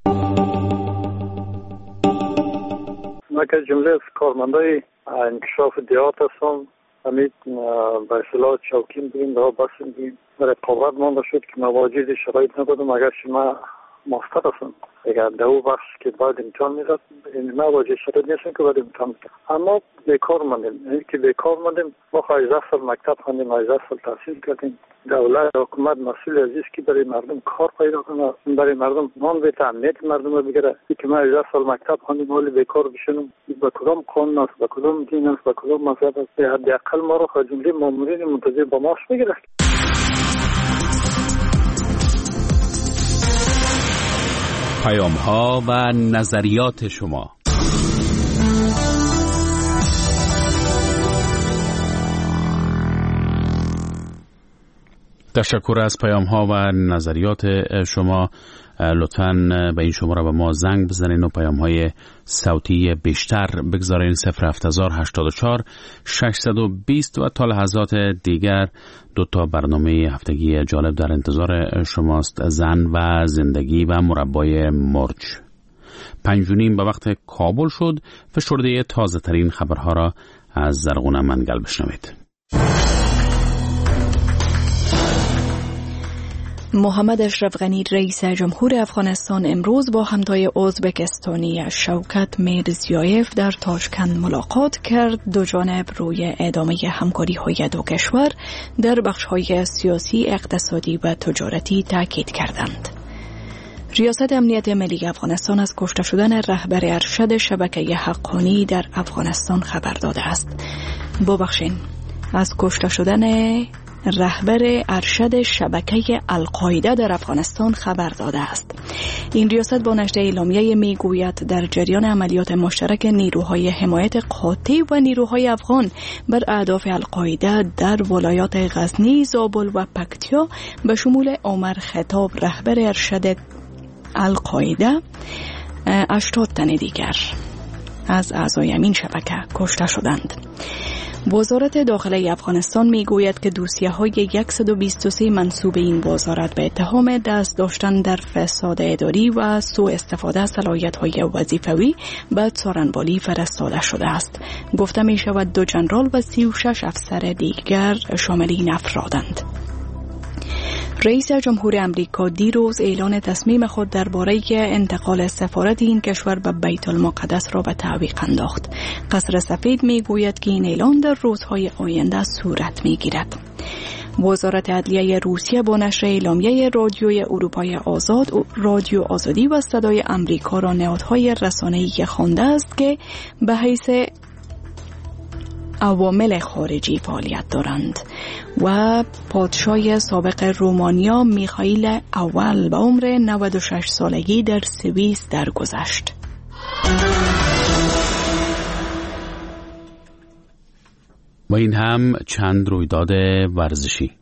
ما که جمله از کارمندای انکشاف دیات هستم، همین به اصطلاح چوکین بگیم دارا بسیم بگیم در رقابت مانده شد که مواجد شرایط ندادم. اگر شما ماستر هستم اگر در او بخش که باید امتحان میداد مواجه شرایط نیستم که باید امتحان میداد، اما بیکار ماندیم. این که بیکار ماندیم، ما هجده سال مکتب خواندیم، هجده سال تحصیل کردیم. دولت حکومت مسئول عزیز که برای مردم کار پیدا کنه، برای مردم نان بیت امنیت مردم رو بگیره. که ما هجده سال مکتب خواندیم ولی بیکار بشینیم، به کدام قانون است، به کدام دین است، به کدام مذهب است؟ حداقل ما رو از جمله مامورین منتظر با معاش بگیره. پیام ها و نظریات شما. تشکر از پیام ها و نظریات شما. لطفاً به این شماره به ما زنگ بزنین و پیام‌های صوتی بیشتر بگذارین. صفر هفت هزار هشتاد و چهار ششصد و بیست و تا لحظات دیگر دو تا برنامه هفتگی جالب در انتظار شماست. زن و زندگی و مربای مرج. پنج و نیم به وقت کابل شد. فشرده تازه ترین خبرها را از زرغون منگل بشنوید. محمد اشرف غنی رئیس جمهور افغانستان امروز با همتای ازبکستانی شوکت میرزیایف در تاشکند ملاقات کرد. دو جانب روی ادامه همکاری های دو کشور در بخش‌های سیاسی، اقتصادی و تجارتی تاکید کردند. ریاست امنیت ملی افغانستان از کشته شدن رهبر ارشد شبکه حقانی در افغانستان خبر داده است. ببخشید، از کشته شدن رهبر ارشد شبکه القاعده در افغانستان خبر داده است. این ریاست با نشر اعلامیه میگوید در جریان عملیات مشترک نیروهای حمایت قاطع و نیروهای افغان بر اهداف القاعده در ولایات غزنی، زابل و پکتیا به شمول عمر خطاب رهبر ارشد القاعده هشتاد تن دیگر از اعضای این شبکه کشته شدند. وزارت داخلی افغانستان میگوید که دوسیه های صد و بیست و سه منسوب این وزارت به اتهام دست داشتن در فساد اداری و سوء استفاده از صلاحیت های وظیفوی به سارنوالی فرستاده شده است. گفته می شود دو جنرال و سی و شش افسر دیگر شامل این افرادند. رئیس جمهور امریکا دیروز اعلان تصمیم خود درباره انتقال سفارت این کشور به بیت المقدس را به تعویق انداخت. قصر سفید میگوید که این اعلان در روزهای آینده صورت میگیرد. وزارت عدلیه روسیه با نشر اعلامیه رادیوی اروپای آزاد، رادیو آزادی و صدای امریکا را نهادهای رسانه‌ای خوانده است که به حیث عوامل خارجی فعالیت دارند و پادشاه سابق رومانیا میخائیل اول به عمر نود و شش سالگی در سوئیس درگذشت. و این هم چند رویداد ورزشی.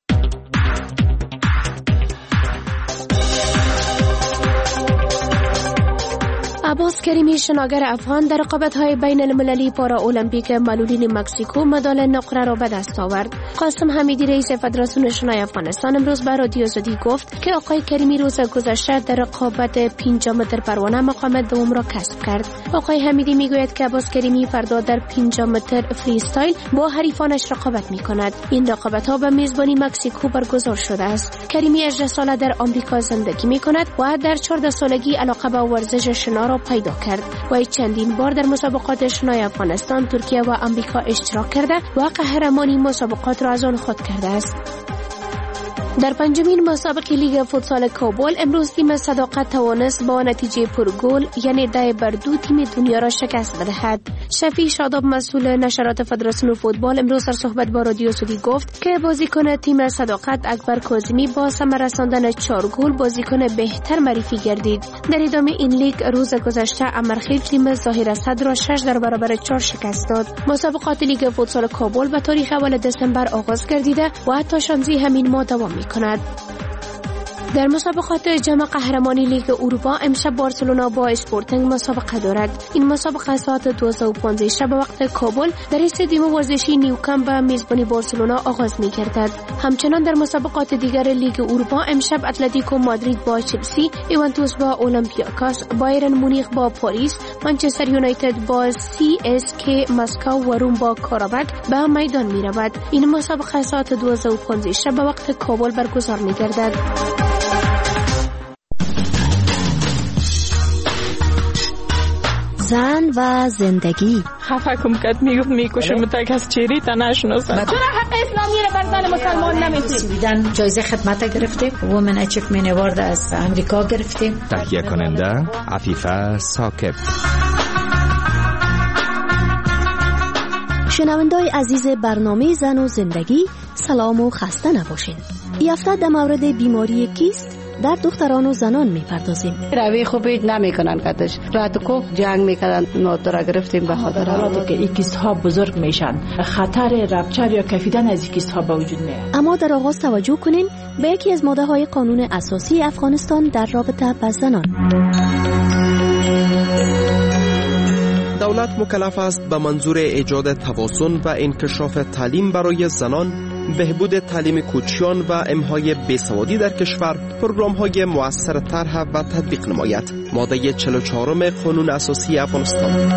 عباس کریمی شناگر افغان در رقابت‌های بین المللی پارا المپیک معلولین مکزیکو مدال نقره را به دست آورد. قاسم حمیدی رئیس فدراسیون شنای افغانستان امروز به رادیو آزادی گفت که آقای کریمی روز گذشته در رقابت پنجاه متر پروانه مقام دوم را کسب کرد. آقای حمیدی میگوید که عباس کریمی فردا در پنجاه متر فری استایل با حریفانش رقابت می‌کند. این رقابت‌ها به میزبانی مکزیکو برگزار شده است. کریمی هجده ساله در آمریکا زندگی می‌کند و در چهارده سالگی علاقه به ورزش شنا را پیدا کرد و چندین بار در مسابقات شنای افغانستان، ترکیه و آمریکا اشتراک کرده و قهرمانی مسابقات را از آن خود کرده است. در پنجمین مسابقه لیگ فوتسال کابل امروز تیم صداقت توانست با نتیجه پرگل یعنی ده بر دو تیم دنیا را شکست بدهد. شفیع شاداب مسئول نشرات فدراسیون فوتبال امروز در صحبت با رادیو آزادی گفت که بازیکن تیم صداقت اکبر کاظمی با ثمر رساندن چهار گل بازیکن بهتر معرفی گردید. در ادامه این لیگ روز گذشته امرخیل تیم ظاهر اسد را شش در برابر چهار شکست داد. مسابقات لیگ فوتسال کابل به تاریخ اول دسامبر آغاز گردیده و تا شانزده همین ماه دوام کند. در مسابقات جام قهرمانی لیگ اروپا امشب بارسلونا با اسپورتینگ مسابقه دارد. این مسابقه ساعت دوازده و پانزده شب وقت کابل در استادیوم ورزشی نیوکامپ به میزبانی بارسلونا آغاز می‌گردد. همچنان در مسابقات دیگر لیگ اروپا امشب اتلتیکو مادرید با چلسی، یوونتوس با اولمپیاکوس، بایرن مونیخ با پاریس، منچستر یونایتد با سی اس کی مسکو و روم با کاراباک به میدان می‌رود. این مسابقه ساعت دوازده و پانزده شب وقت کابل برگزار می‌گردد. زن و زندگی. خفه کم کد میگفت میکشم تک از چیری تا نشناسم. چرا حق اسلامی را بر زن مسلمان نمیدید؟ سویدن جایزه خدمت گرفتیم، وومن اچیومنت اوارد از امریکا گرفتیم. تهیه کننده عفیفه ساکب. شنوندای عزیز برنامه زن و زندگی، سلام و خسته نباشین. این هفته در مورد بیماری کیست در دختران و زنان میپردازیم. روی خوبی نمیکنن کدش رات کو جنگ میکنن نوترا گرفتیم به خاطر حالاتی که این کیست ها بزرگ میشن خطر رپچر یا کفیدن از این کیست ها به وجود میاد. اما در آغاز توجه کنین به یکی از ماده های قانون اساسی افغانستان در رابطه با زنان. دولت مکلف است به منظور ایجاد توازن و انکشاف تعلیم برای زنان، بهبود تعلیم کوچیان و امحای بیسوادی در کشور پروگرام‌های مؤثر طرح و تطبیق نماید. ماده چهل و چهار قانون اساسی افغانستان.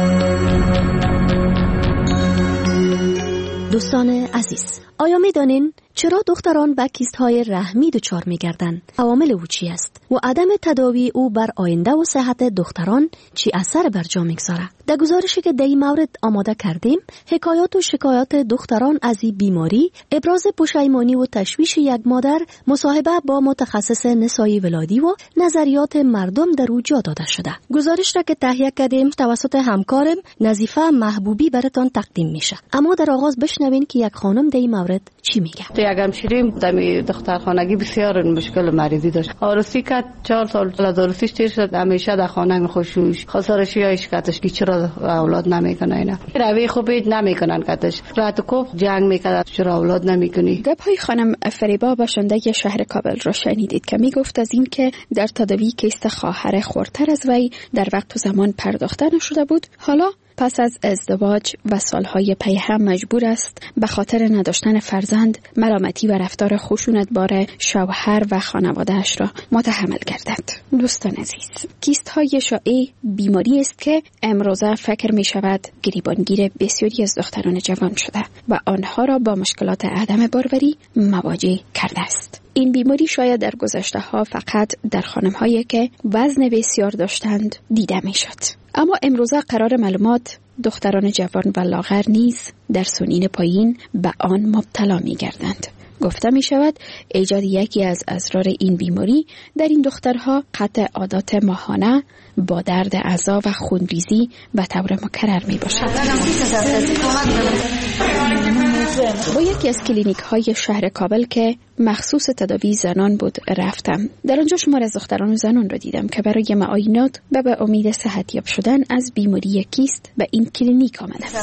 دوستان عزیز، آیا می دانین چرا دختران با کیست های رحمی دچار می گردن؟ عوامل او چی است و عدم تداوی او بر آینده و صحت دختران چی اثر بر جا میگذاره؟ در گزارشی که در این مورد آماده کردیم، حکایات و شکایات دختران از این بیماری، ابراز پشیمانی و تشویش یک مادر، مصاحبه با متخصص نسایی ولادی و نظریات مردم در او جا داده شده. گزارش را که تهیه کردیم توسط همکارم نظیفه محبوبی براتون تقدیم میشه. اما در آغاز بشنوین که یک خانم در این مورد چی میگه. یک همشیریم دمی دخترخانگی بسیار مشکل مریضی داشت. عروسی که چهار سال از عروسیش تیر شد، همیشه در خانه میخوشوش خسارشی یا شکایتش که چرا اولاد نمیکنه. اینا روی خوبی نمیکنن کتش رات کو جنگ میکنه چرا اولاد نمیکنی. گپای خانم فریبا باشنده شهر کابل را شنیدید که میگفت از این که در تداوی کیست خواهر خردتر از وی در وقت و زمان پرداخته نشده بود، حالا پس از ازدواج و سالهای پی هم مجبور است به خاطر نداشتن فرزند ملامتی و رفتار خشونتبار شوهر و خانواده‌اش را متحمل گردد. دوستان عزیز، کیست های شایع بیماری است که امروزه فکر می شود گریبانگیر بسیاری از دختران جوان شده و آنها را با مشکلات عدم باروری مواجه کرده است. این بیماری شاید در گذشته ها فقط در خانم هایی که وزن بسیار داشتند دیده می شد. اما امروزه قرار معلومات دختران جوان و لاغر نیز در سنین پایین به آن مبتلا می گردند. گفته می شود ایجاد یکی از اسرار این بیماری در این دخترها قطع عادات ماهانه با درد اعضا و خونریزی به طور مکرر می باشد. با یکی از کلینیک های شهر کابل که مخصوص تداوی زنان بود رفتم. در آنجا شمار از دختران و زنان را دیدم که برای معاینات و به امید صحتیاب شدن از بیماری کیست به این کلینیک آمدند.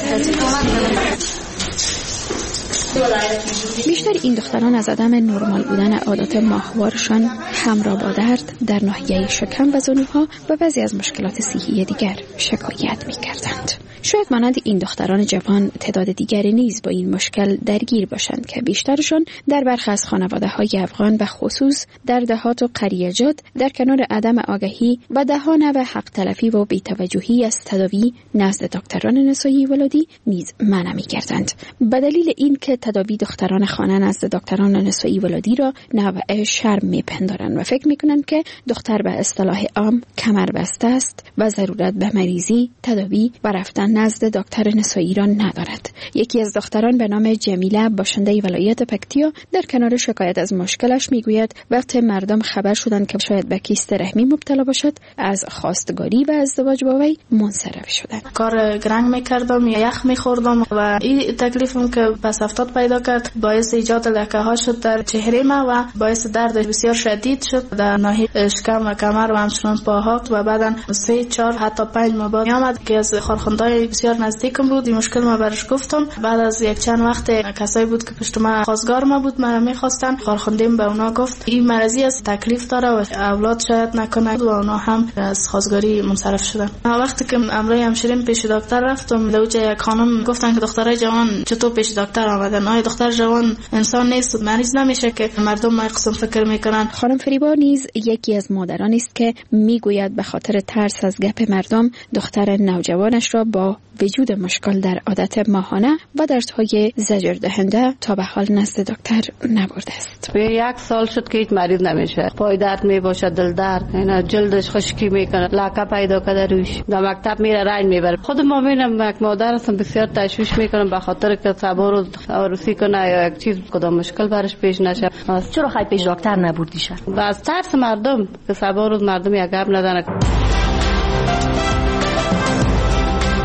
بیشتر این دختران از عدم نرمال بودن عادات ماهوارشان همراه با درد در ناحیه شکم و زانوها و بعضی از مشکلات صحی دیگر شکایت می‌کردند. شاید مانند این دختران جوان تعداد دیگری نیز با این مشکل درگیر باشند که بیشترشان در برخی از خانواده‌های افغان و خصوص در دهات و قریجات در کنار عدم آگاهی و دهانه و حق تلفی و بی‌توجهی از تداوی نزد دکتران نسایی ولادی نیز منع می‌کردند. به دلیل این که تداوی دختران خانه نزد دکتران نسایی ولادی را نوع شرم می‌پندارند و فکر می‌کنند که دختر به اصطلاح عام کمر بسته است و ضرورت به مریضی، تداوی و رفتن نزد دکتر نسایی را ندارد. یکی از دختران به نام جمیله باشنده ولایت پکتیا در کنار شکایت از مشکلش میگوید وقتی مردم خبر شدند که شاید به کیست رحمی مبتلا باشد از خواستگاری و ازدواج با وی منصرف شدند. کار گرنگ میکردم، یخ میخوردم و این تکلیفم که پس افتاد پیدا کرد باعث ایجاد لکه ها شد در چهره ما و باعث درد بسیار شدید شد در ناحیه شکم و کمر و همچنان پاها و بعداً سه چهار حتی پنج ماه بعد آمد که از خارخوندهای بسیار نزدیکم بود. این مشکل ما برش گفتم. بعد از یک چند وقت کسایی بود که پشت ما خواستگار ما بود مرا میخواستن، خارخوندیم به اونا گفت این مرضی است، تکلیف داره و اولاد شاید نکنه و اونا هم از خواستگاری منصرف شدن. وقتی که امروز همشیرین پیش دکتر رفتم دوجه یک خانم گفتن که دخترای جوان چطور پیش دکتر آمدن؟ آیا دختر جوان انسان نیست، مریض نمیشه که مردم ما قسم فکر میکنن؟ خانم فریبا نیز یکی از مادران است که میگوید به خاطر ترس از گپ مردم دختر نوجوانش را با وجود مشکل در عادت ماهانه و دردهای زجر دهنده تا به حال نزد دکتر نبرده است. به یک سال شد که هیچ مریض نمیشه. پای درد میباشه، دل درد، اینا جلدش خشکی میکنه، لاکه پیدا کرده روش. در مکتب میره رنج میبره. خود ما میبینم یک مادر هستم بسیار تشویش میکنم به خاطر که صبر و عروسی کنه یا یک چیز کدام مشکل برش پیش نشه. چرا خیلی پیش دکتر نبردیشه؟ از ترس مردم که صبر و مردم یک گپ ندارن.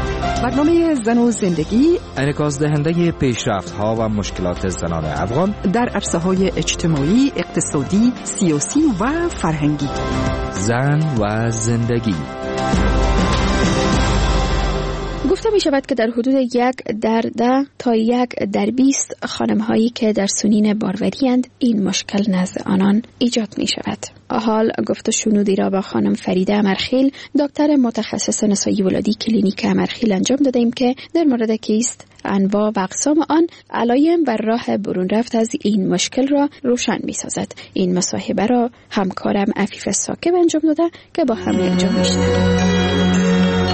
برنامه زن و زندگی انعکاس دهنده پیشرفت‌ها و مشکلات زنان افغان در عرصه‌های اجتماعی، اقتصادی، سیاسی و فرهنگی. زن و زندگی. گفته می شود که در حدود یک در ده تا یک در بیست خانم هایی که در سنین باروری اند این مشکل نزد آنان ایجاد می شود. حال گفت شنودی را با خانم فریده امرخیل دکتر متخصص نسایی ولادی کلینیک امرخیل انجام دادیم که در مورد کیست، انواع و اقسام آن، علائم و راه برون رفت از این مشکل را روشن می سازد. این مصاحبه را همکارم عفیف ساکب انجام داده که با هم انجام می شود.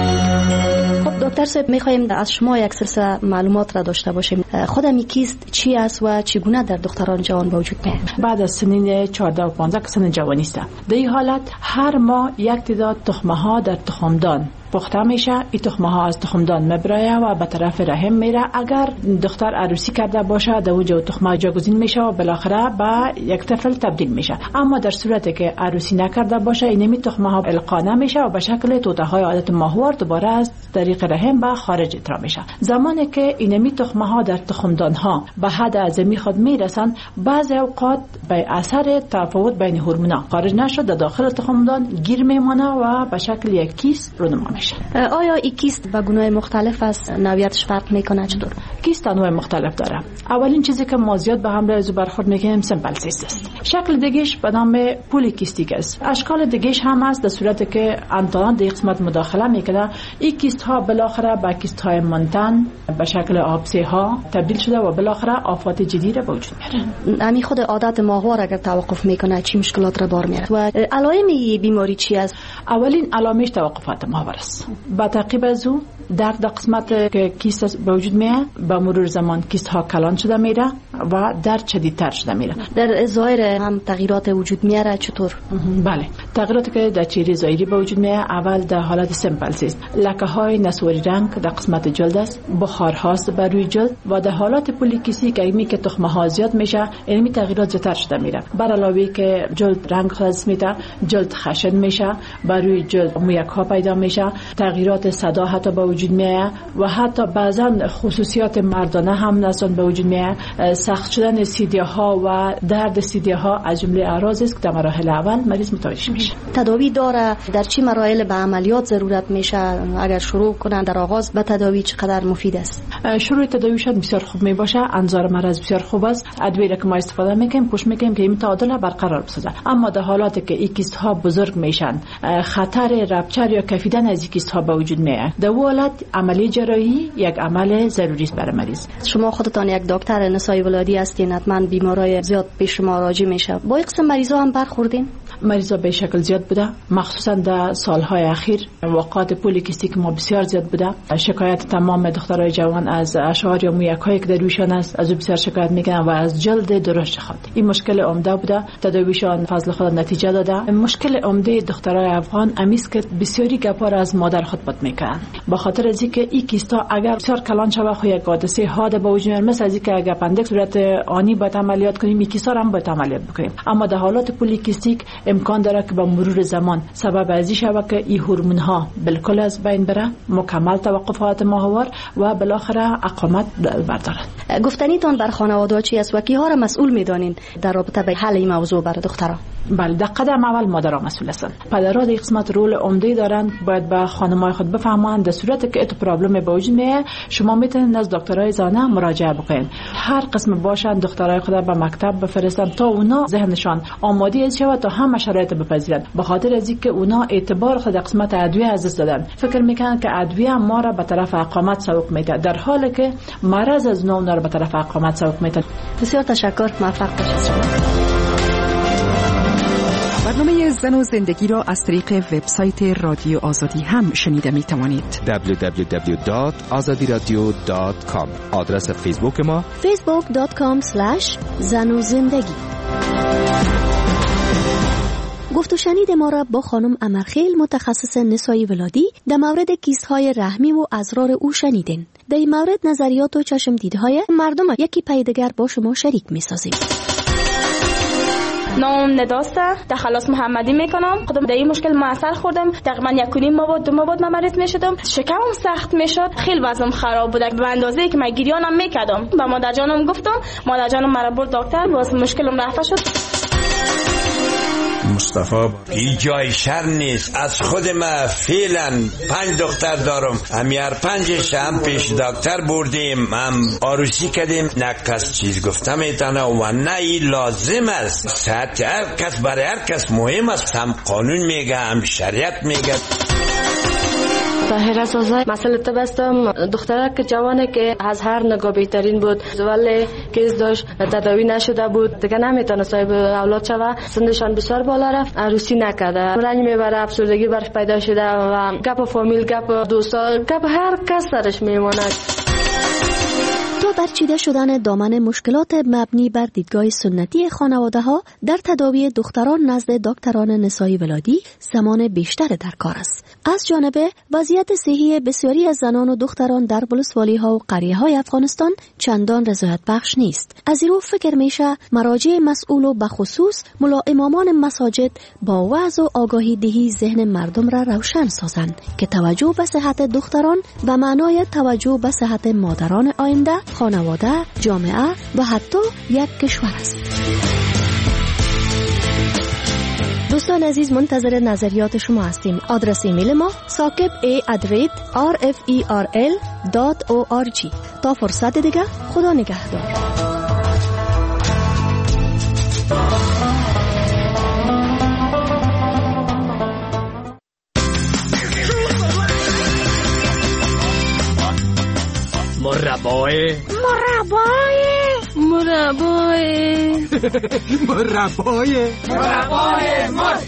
دکتر صاحب می‌خوایم از شما یک سلسله معلومات را داشته باشیم. خودم کیست، چی است و چگونه در دختران جوان به وجود میاد؟ بعد از سنین چهارده و پانزده که سن جوانی است، در این حالت هر ماه یک تعداد تخمه ها در تخمدان پخته میشه. این تخمه ها از تخمدان میبره و به طرف رحم میره. اگر دختر عروسی کرده باشه در اونجا تخمه جاگزین میشه و بالاخره به یک طفل تبدیل میشه. اما در صورتی که عروسی نکرده باشه اینمی تخمه ها القا نمیشه و به شکل توته های عادت ماهوار دوباره از طریق رحم به خارج اطراح میشه. زمانی که اینمی تخمه ها در تخمدان ها به حد اعظمی خود میرسن، بعضی اوقات به اثر تفاوت بین هورمونا خارج نشد در داخل تخمدان گیر میمونه و به شکل یک کیست رونما میشه. آیا این کیست به گونه‌های مختلف است؟ نوعیتش فرق میکنه چطور؟ کیست انواع مختلف داره. اولین چیزی که ما زیاد به هم رایج برخورد میکنیم سیمپل سیست است. شکل دیگهش به نام پولیکیستیک است. اشکال دیگهش هم است در صورتی که انتان در قسمت مداخله میکنه. این کیست ها بالاخره به کیست های منتن به شکل آبسه ها تبدیل شده و بالاخره آفات جدی را به وجود میاره. همین خود عادت ماهوار اگر توقف میکنه چی مشکلات را بار میاره و علائم این بیماری چی است؟ اولین علامش توقفات ماهوار است. با تعقیب از او درد قسمت که کیست به وجود میاد، با مرور زمان کیست ها کلان شده میره و درد شدیدتر شده میره. در ظاهر هم تغییرات وجود میاره چطور؟ بله، تغییراتی که در چهره ظاهری به وجود میاد اول در حالت سیمپل سیست، لکه های نسواری رنگ در قسمت جلد است، بخار هاست بر روی جلد و در حالت پولیکیستیک که که تخمه ها زیاد میشه اینمی تغییرات زیادتر شده میره. بر علاوه که جلد رنگ خاص میده، جلد خشن میشه، بر روی جلد مویک ها پیدا میشه، تغییرات صدا حتی به وجود میاد و حتی بعضا خصوصیات مردانه هم نسان به وجود میاد. سخت شدن سیدیه ها و درد سیدیه ها از جمله اعراض است که در مراحل اول مریض متوجه میشه. تداوی داره؟ در چه مراحل به عملیات ضرورت میشه؟ اگر شروع کنن در آغاز به تداوی چقدر مفید است؟ شروع تداوی شد بسیار خوب می باشه. انظار مرض بسیار خوب است. ادویه که ما استفاده میکنیم پوش میکنیم که این تعادل برقرار بسازه. اما در حالاتی که این کیست ها بزرگ میشن، خطر رپچر یا کفیدن از این کیست ها به وجود میاد، در حالت عملی جراحی یک عمل ضروری است برای مریض. شما خودتان یک دکتر نسایی ولادی هستین، حتما بیمارای زیاد پیش شما راجع میشه. با این قسم مریضا هم برخوردین؟ مریضا به شکل زیاد بوده، مخصوصا در سالهای اخیر واقعات پولیکیستیک ما بسیار زیاد بوده. شکایت تمام دخترای جوان از اشعار یا مویک‌هایی که در رویشان است از بسیار شکایت میکنن و از جلد درشت خود. این مشکل عمده بوده. تداویشان فضل خود نتیجه داده. مشکل عمده دخترای افغان امیست که بسیاری گپار از مادر خود بد میکنن. به خاطر از اینکه این کیستا اگر بسیار کلان شوه خو یک حادثه حاد به وجود میاد، مثل از اینکه اگر اپندیکس صورت آنی باید عملیات کنیم، این کیسا هم باید عملیات بکنیم. اما در حالات پولیکیستیک امکان داره که با مرور زمان سبب ازی شوه که این هورمون ها بالکل از بین بره، مکمل توقفات ماهوار و بالاخره اقامت بردارد. گفتنیتان بر خانواده چی است و کیها را مسئول میدانین در رابطه به حل این موضوع برای دخترها؟ بله، در قدم اول مادرها مسئول هستند. پدرها در قسمت رول عمده دارند، باید به خانمای خود بفهمند در صورتی که ات پرابلم به وجود میاد شما میتونید از دکترای زنانه مراجعه بکنید. هر قسم باشن دخترای خود به مکتب بفرستن تا اونا ذهنشان آماده شود تا همه شرایط بپذیرند. به خاطر از اینکه اونا اعتبار خود در قسمت ادویه از دست دادن، فکر میکنن که ادویه ما را به طرف اقامت سوق میده، در حالی که مرض از نو اونا را به طرف اقامت سوق میده. بسیار تشکر، موفق باشید. برنامه زن و زندگی را از طریق وبسایت رادیو آزادی هم شنیده می توانید. دبلیو دبلیو دبلیو دات آزادی رادیو دات کام. آدرس فیسبوک ما فیسبوک دات کام اسلش زن و زندگی. گفت و شنید ما را با خانم امرخیل متخصص نسایی ولادی در مورد کیست های رحمی و اسرار او شنیدین. در این مورد نظریات و چشم دیدهای مردم یکی پای دیگر با شما شریک می سازیم. نام نداسته در خلاص محمدی میکنم. خودم در این مشکل موثر خوردم. تقریبا یک و نیم ماه بود دو ماه بود من مریض میشدم. شکمم سخت میشد. خیلی وزنم خراب بود به اندازه‌ای که من گریانم میکردم. با مادر جانم گفتم، مادر جانم مرا برد دکتر، باز مشکلم رفع شد. مصطفی این جای شر نیست. از خود ما فعلا پنج دختر دارم. همیار پنجش هم پیش دکتر بردیم، هم آروسی کردیم. نه کس چیز گفته میتونه و نه ای لازم است. صحت هر کس برای هر کس مهم است. هم قانون میگه هم شریعت میگه. طاهره سازای مسئله تبستم دختره که جوانه که از هر نگاه بهترین بود ولی کیس داشت تداوی نشده بود دیگه نمیتونه صاحب اولاد شوه. سنشان بسیار بالا رفت، عروسی نکرده، رنج میبره، افسردگی برش پیدا شده و گپ فامیل گپ دوستا گپ هر کس سرش میمونه. تا برچیده شدن دامن مشکلات مبنی بر دیدگاه سنتی خانواده ها در تداوی دختران نزد دکتران نسایی ولادی زمان بیشتر در کار است. از جانب وضعیت صحی بسیاری از زنان و دختران در ولسوالی ها و قریه های افغانستان چندان رضایت بخش نیست. از این رو فکر میشه مراجع مسئول و بخصوص ملا امامان مساجد با وعظ و آگاهی دهی ذهن مردم را روشن سازند که توجه به صحت دختران و معنای توجه به صحت مادران آینده، خانواده، جامعه و حتی یک کشور است. دوستان عزیز منتظر نظریات شما هستیم. آدرس ایمیل ما ثاقب ای ات آر اف ای آر ال دات او آر جی. تا فرصت دیگه خدا نگهدار. مربای مربای مربای مربای مربای مرد.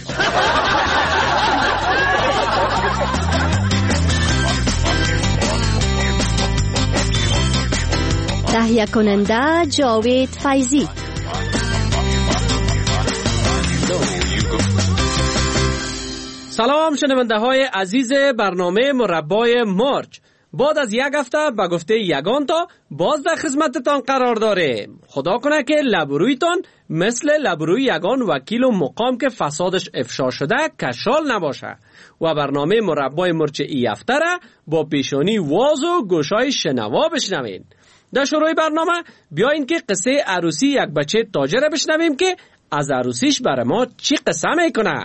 تهیه کننده جاوید فیضی. سلام شنونده های عزیز برنامه مربای مارچ. بعد از یک هفته به گفته یگان تا باز در خدمتتان قرار داره. خدا کنه که لبرویتان مثل لبروی یگان وکیل و مقام که فسادش افشا شده کشال نباشه و برنامه مربای مرچ ای هفته را با پیشانی واز و گوشای شنوا بشنوین. در شروع برنامه بیاین که قصه عروسی یک بچه تاجر بشنویم که از عروسیش برای ما چی قصه میکنه.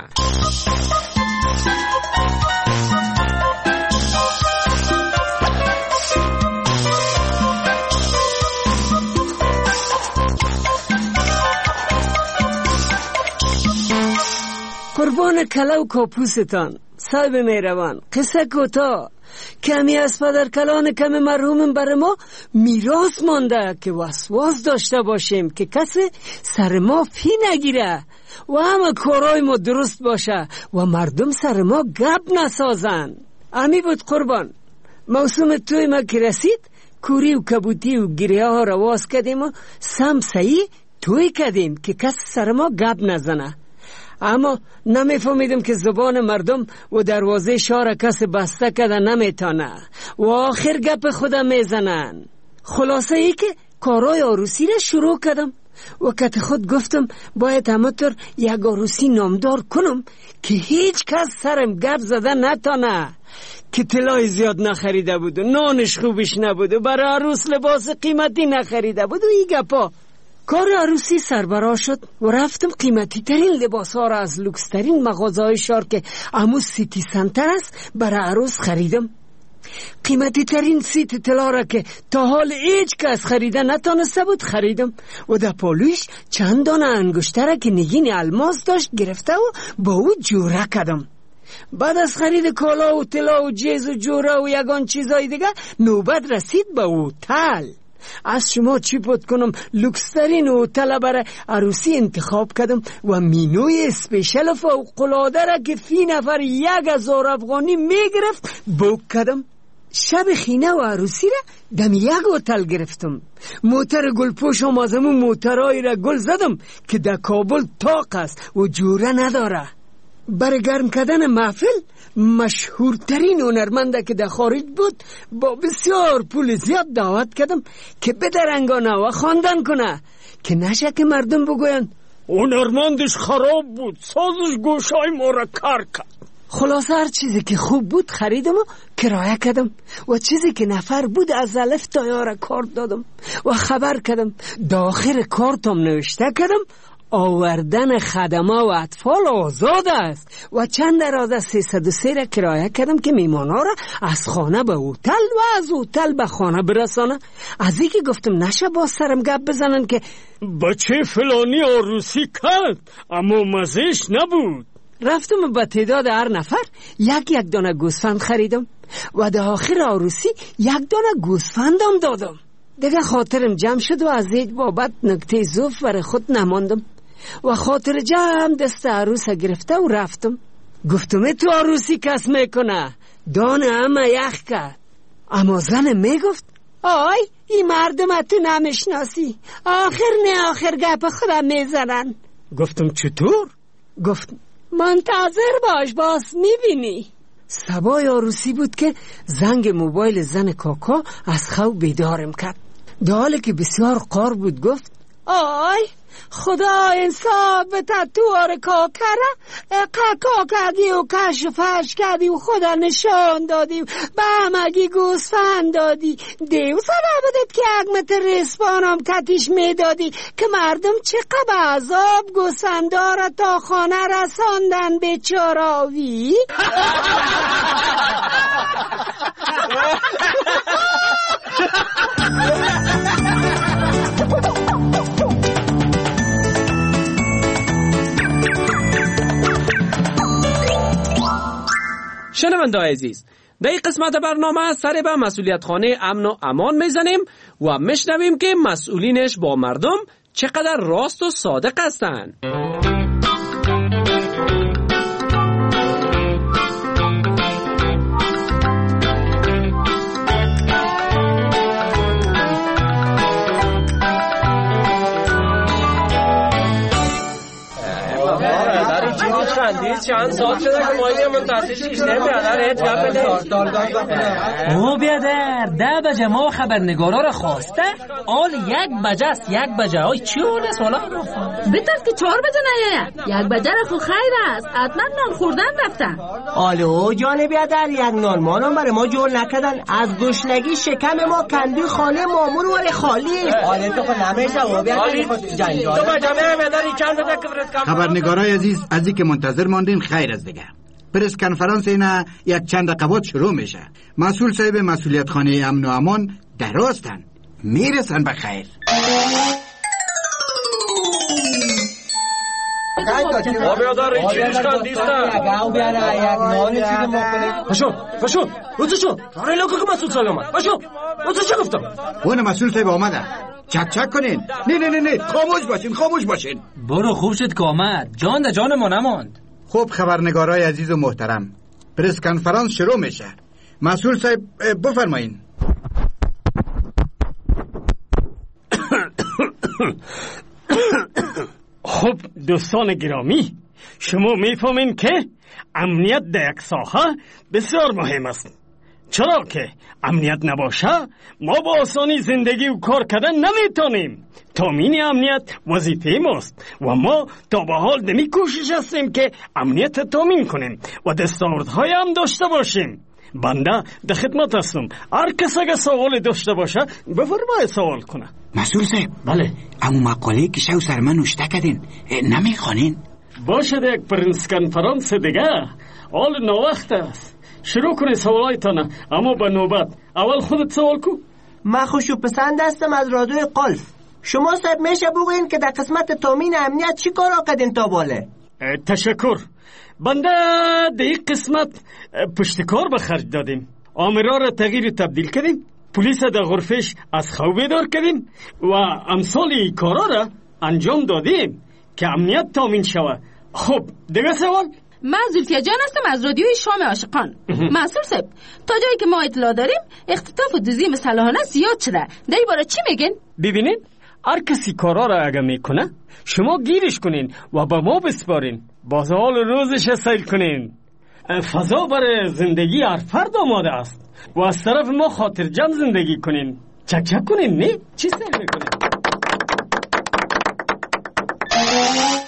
قربان کلو کاپوستان صاحب مهربان، قصه کوتاه کمی از پدر کلان کم مرحوم بر ما میراث مانده که وسواس داشته باشیم که کسی سر ما فی نگیره و همه کارای ما درست باشه و مردم سر ما گپ نسازن. امی بود قربان. موسم توی ما که رسید کوری و کبوتی و گریه ها رواز کردیم و سمسایی توی کردیم که کسی سر ما گپ نزنه. اما نمیفهمیدم که زبان مردم و دروازه شهر کس بسته کده نمیتانه و آخر گپ خودم میزنن. خلاصه ای که کارای عروسی را شروع کردم و کت خود گفتم باید همطور یک عروسی نامدار کنم که هیچ کس سرم گپ زده نتانه. که طلای زیاد نخریده بود و نانش خوبش نبود و برای عروس لباس قیمتی نخریده بود و ای گپا. کار عروسی سربرا شد و رفتم قیمتی ترین لباس ها را از لوکس ترین مغازه های شهر که امو سیتی سنتر است برای عروس خریدم. قیمتی ترین سیت طلا را که تا حال هیچ کس خریده نتانسته بود خریدم و در پالویش چند دانه انگشتر که نگین الماس داشت گرفته و با او جوره کردم. بعد از خرید کالا و طلا و جیز و جوره و یگان چیزای دیگه نوبت رسید به هتل. از شما چی بود کنم لوکسترین هتل برای عروسی انتخاب کردم و مینوی اسپیشل فوق‌العاده را که فی نفر یک هزار افغانی میگرفت بوک کردم. شب خینه و عروسی را دم یک هتل گرفتم. موتر گلپوش هم از همون موترهای را گل زدم که در کابل طاق است و جوره نداره. برای گرم کردن محفل مشهورترین هنرمنده که در خارج بود با بسیار پول زیاد دعوت کردم که بدرنگانه و خواندن کنه که نشه که مردم بگوین هنرمندش خراب بود، سازش گوشای ما را کار کرد. خلاصه هر چیزی که خوب بود خریدم و کرایه کردم و چیزی که نفر بود از الف تا یا را کارت دادم و خبر کردم. داخل کارتم نوشته کردم آوردن خدمه و اطفال آزاد است و چند دراز از سیصد و سه را کرایه کردم که میمانا را از خانه به هتل و از هتل به خانه برسانه. از اینکه گفتم نشه با سرم گپ بزنن که بچه فلانی عروسی کرد اما مزهش نبود. رفتم به تعداد هر نفر یک یک دانه گوسفند خریدم و در آخر عروسی یک دانه گوسفندم دادم. دیگه خاطرم جمع شد و از یک بابت نکته زوف برای خود نماندم و خاطر جمع دست عروس گرفته و رفتم. گفتم تو عروسی کس میکنه؟ دانه همه یخ کرد. اما زن میگفت آی این مردم تو نمیشناسی، آخر نه آخر گپ خودم میزنن. گفتم چطور؟ گفت منتظر باش باز میبینی. صبای عروسی بود که زنگ موبایل زن کاکا از خواب بیدارم کرد. در حالی که بسیار قار بود گفت آی خدا انصاف بده تو آره کاکره قاکا کردی و کشفش کردی و خدا نشان دادی به همگی گوسفند دادی. دیو سبب بدید که یک متر رسپانم کتیش میدادی که مردم چقدر عذاب گوسفندارا تا خانه رساندن بیچاراوی. شنونده‌های عزیز، در این قسمت برنامه سر به مسئولیت خانه امن و امان میزنیم و میشنویم که مسئولینش با مردم چقدر راست و صادق هستند. چند سال شده که مایی منتظرشیش نمیادن هیچ گپ نیست. او بیادر ده بجه ما خبرنگارا را خواسته آل یک بجه است. یک بجه های چی اونه سالا بتر که چهار بجه نیه یک بجه را خو خیر است حتما نان خوردن رفتن. آلو جان بیادر یک نانمانم برای ما جور نکدن. از گشنگی شکم ما کندی خانه مامور ولی خالی. آلی تو خود نمیشه او بیادر جنجال تو بجمعه بیادری چند بجه کفرت کم. خبرنگارای عزیز از اینکه منتظر ماندین خیر از دیگه. پرس کنفرانس اینا یک چند دقیقه شروع میشه. مسئول صاحب مسئولیت خانه امن و امان درستن میرسن به خیر. آبیادار این چیزش کن دیستن پشو پشو روزه شو رای لکو که مسئول صاحب آمد. پشو روزه چه گفتم اون مسئول صاحب آمده. چک چک کنین. نه نه نه نه خاموش باشین خاموش باشین. برو خوب شد که آمد. جان ده جان ما نماند. خوب خبرنگارای عزیز و محترم پرس کنفرانس شروع میشه. مسئول صاحب بفرمایین. خب دوستان گرامی، شما میفهمین که امنیت در یک ساحه بسیار مهم است. چرا که امنیت نباشه ما با آسانی زندگی و کار کردن نمیتونیم. تامین امنیت وظیفه ماست و ما تا به حال دمی کوشش هستیم که امنیت تامین کنیم و دستاوردهای هم داشته باشیم. بنده در خدمت هستم. هر کس اگه سوال داشته باشه بفرمایید سوال کنه. مسئول صاحب بله امو مقاله که شو سر من نوشته کردین نمیخوانین؟ باشد یک پرنس کنفرانس دیگه حال نوخت است. شروع کنی سوالایتانه اما به نوبت. اول خودت سوال کو. من خوشو پسند هستم از رادوی قلف. شما صاحب میشه بگوین که در قسمت تامین امنیت چی کارا کردین تا باله؟ تشکر. بنده در این قسمت پشتکار به خرج دادیم. آمرا را تغییر تبدیل کردیم. پلیس در غرفش از خواب بیدار کردیم و امثال این کارا را انجام دادیم که امنیت تامین شود. خب دیگه سوال؟ من زلفیه جان هستم از رادیوی شام عاشقان. مسئول صاحب تا جایی که ما اطلاع داریم اختطاف و دزدی مسلحانه زیاد شده. در این باره چی میگن؟ ببینین هر کسی کارا را اگه میکنه شما گیرش کنین و به ما بسپارین. باز حال روزش سیل کنین. فضا برای زندگی هر فرد آماده است و از طرف ما خاطر جمع زندگی کنین. چک چک کنین. نه چی سیل میکنین؟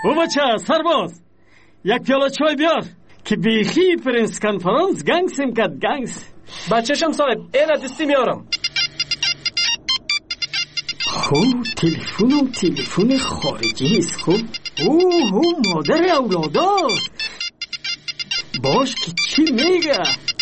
او بچه سرباز یک پیاله چای بیار که بیخی پرنس کنفرانس گنگسیم کد گنگس. بچه‌شم صاحب اینا دستی میارم. خب تلفنم تلفن خارجی است. خب اوه او مادر اولادا باش که چی میگه.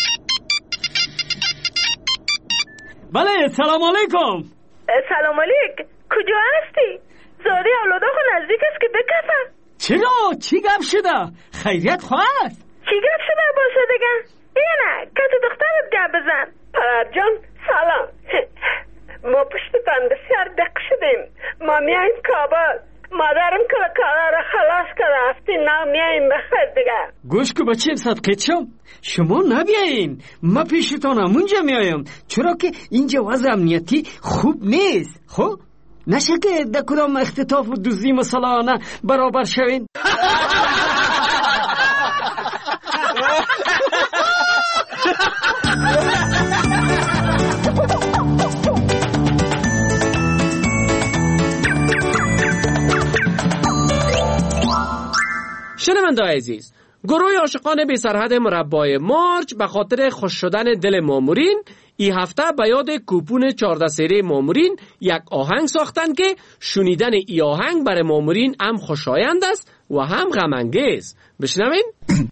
بله سلام علیکم. سلام علیک. کجا هستی؟ زاده اولادا خو نزدیک است که بکفه. چرا؟ چی گپ شده؟ خیریت خواهد؟ چی گپ شده باشه دیگه؟ اینه که تو دخترت گپ بزن. پدر جان سلام. ما پشتتان بسیار دق شدیم. ما میاییم کابل. مادرم که کارا را خلاص کرده هفتی نا میاییم بخیر دیگه. گوش که بچیم صدقیت شم شما نبیایین، ما پیشتان همونجا میایم، چرا که اینجا وضع امنیتی خوب نیست. خب نشه که در کدام اختطاف و دزدی مسلحانه برابر شوین. شنونده‌های عزیز، گروه عاشقان بی سرحد مربای مارچ به خاطر خوش شدن دل مامورین این هفته به یاد کوپون چهارده سری مامورین یک آهنگ ساختن که شنیدن این آهنگ برای مامورین هم خوشایند است و هم غم انگیز. بشنوین؟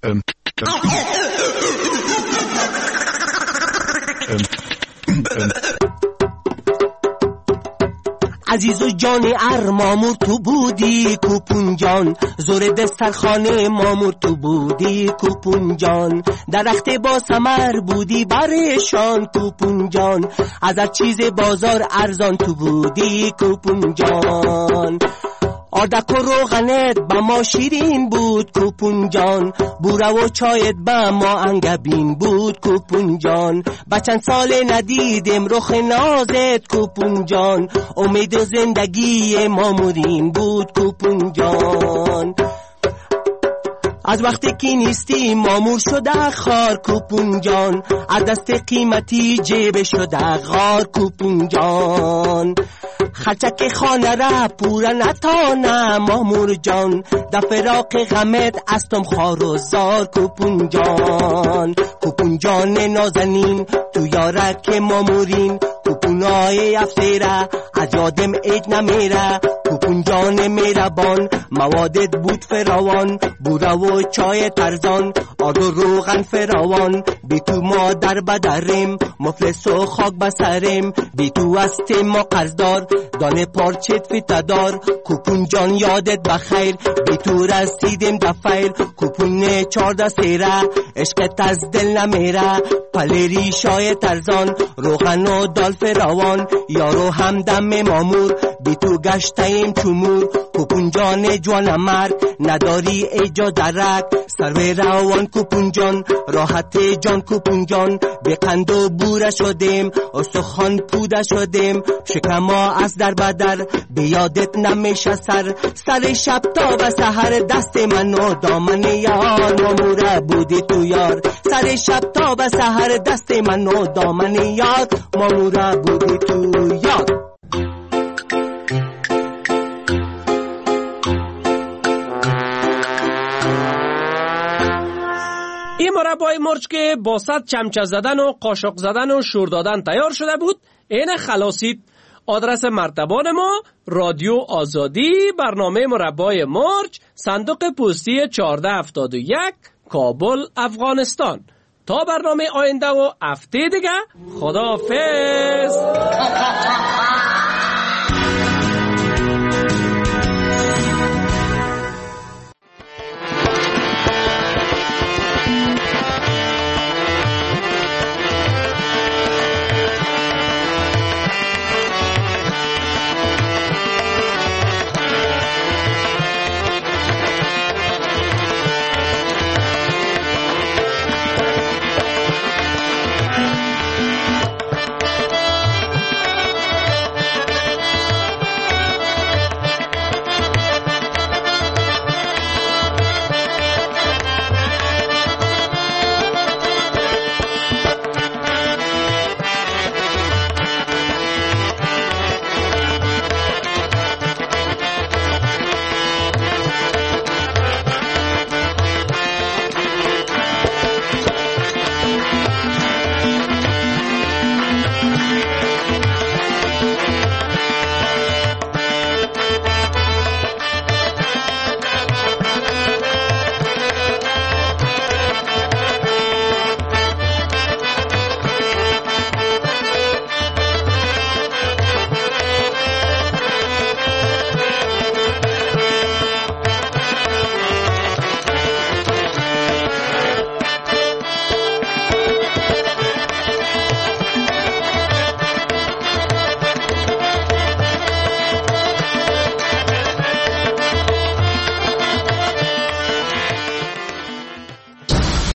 عزیز و جان ار مامور تو بودی کوپون جان، زور دسترخانه مامور تو بودی کوپون جان، درخت با ثمر بودی برشان کوپون جان، از هر چیز بازار ارزان تو بودی کوپون جان. آردک و روغنت با ما شیرین بود کوپون جان، بوره و چایت با ما انگبین بود کوپون جان، با چند سال ندیدم رخ نازت کوپون جان، امید زندگی مامورین بود کوپون جان. از وقتی که نیستی مامور شده خار کوپون جان، از دست قیمتی جیب شده غار کوپون جان، خرچک خانه را پورا نتانه مامور جان، در فراق غمت استم خار و زار کوپون جان. کوپون جان نازنین تو یارک مامورین، کوپونای افسیره از یادم ایج نمیره، کوپون جان میربان موادت بود فراوان، بوره و چای ترزان آرد و روغن فراوان، بی تو ما در بدریم مفلس و خاک بسریم، بی تو هستیم ما قرضدار دانه پارچت فیتدار، کوپون جان یادت بخیر بی تو رسیدیم دفیر، کوپون چارده سیره عشقت از دل نمیره، پلری شای ترزان روغن و دال فراوان، یارو همدم مامور بی تو گشتیم چمور، کوپون جان جوان مرد نداری ایجا درک، سر به روان کوپون جان راحت جان کوپون جان، به قند و بوره شدیم استخوان پوده شدیم، شکما از در بدر به یادت نمیشه سر، سر شب تا و سحر دست من و دامن یار ماموره بودی تو یار، سر شب تا و سحر دست من و دامن یار ماموره بودی تو یار. این مربای مرچ که با صد چمچه زدن و قاشق زدن و شور دادن تیار شده بود، این خلاصید. آدرس مرتبان ما رادیو آزادی، برنامه مربای مرچ، صندوق پستی چهارده هفتاد و یک، کابل، افغانستان. تا برنامه آینده و هفته دیگه، خداحافظ.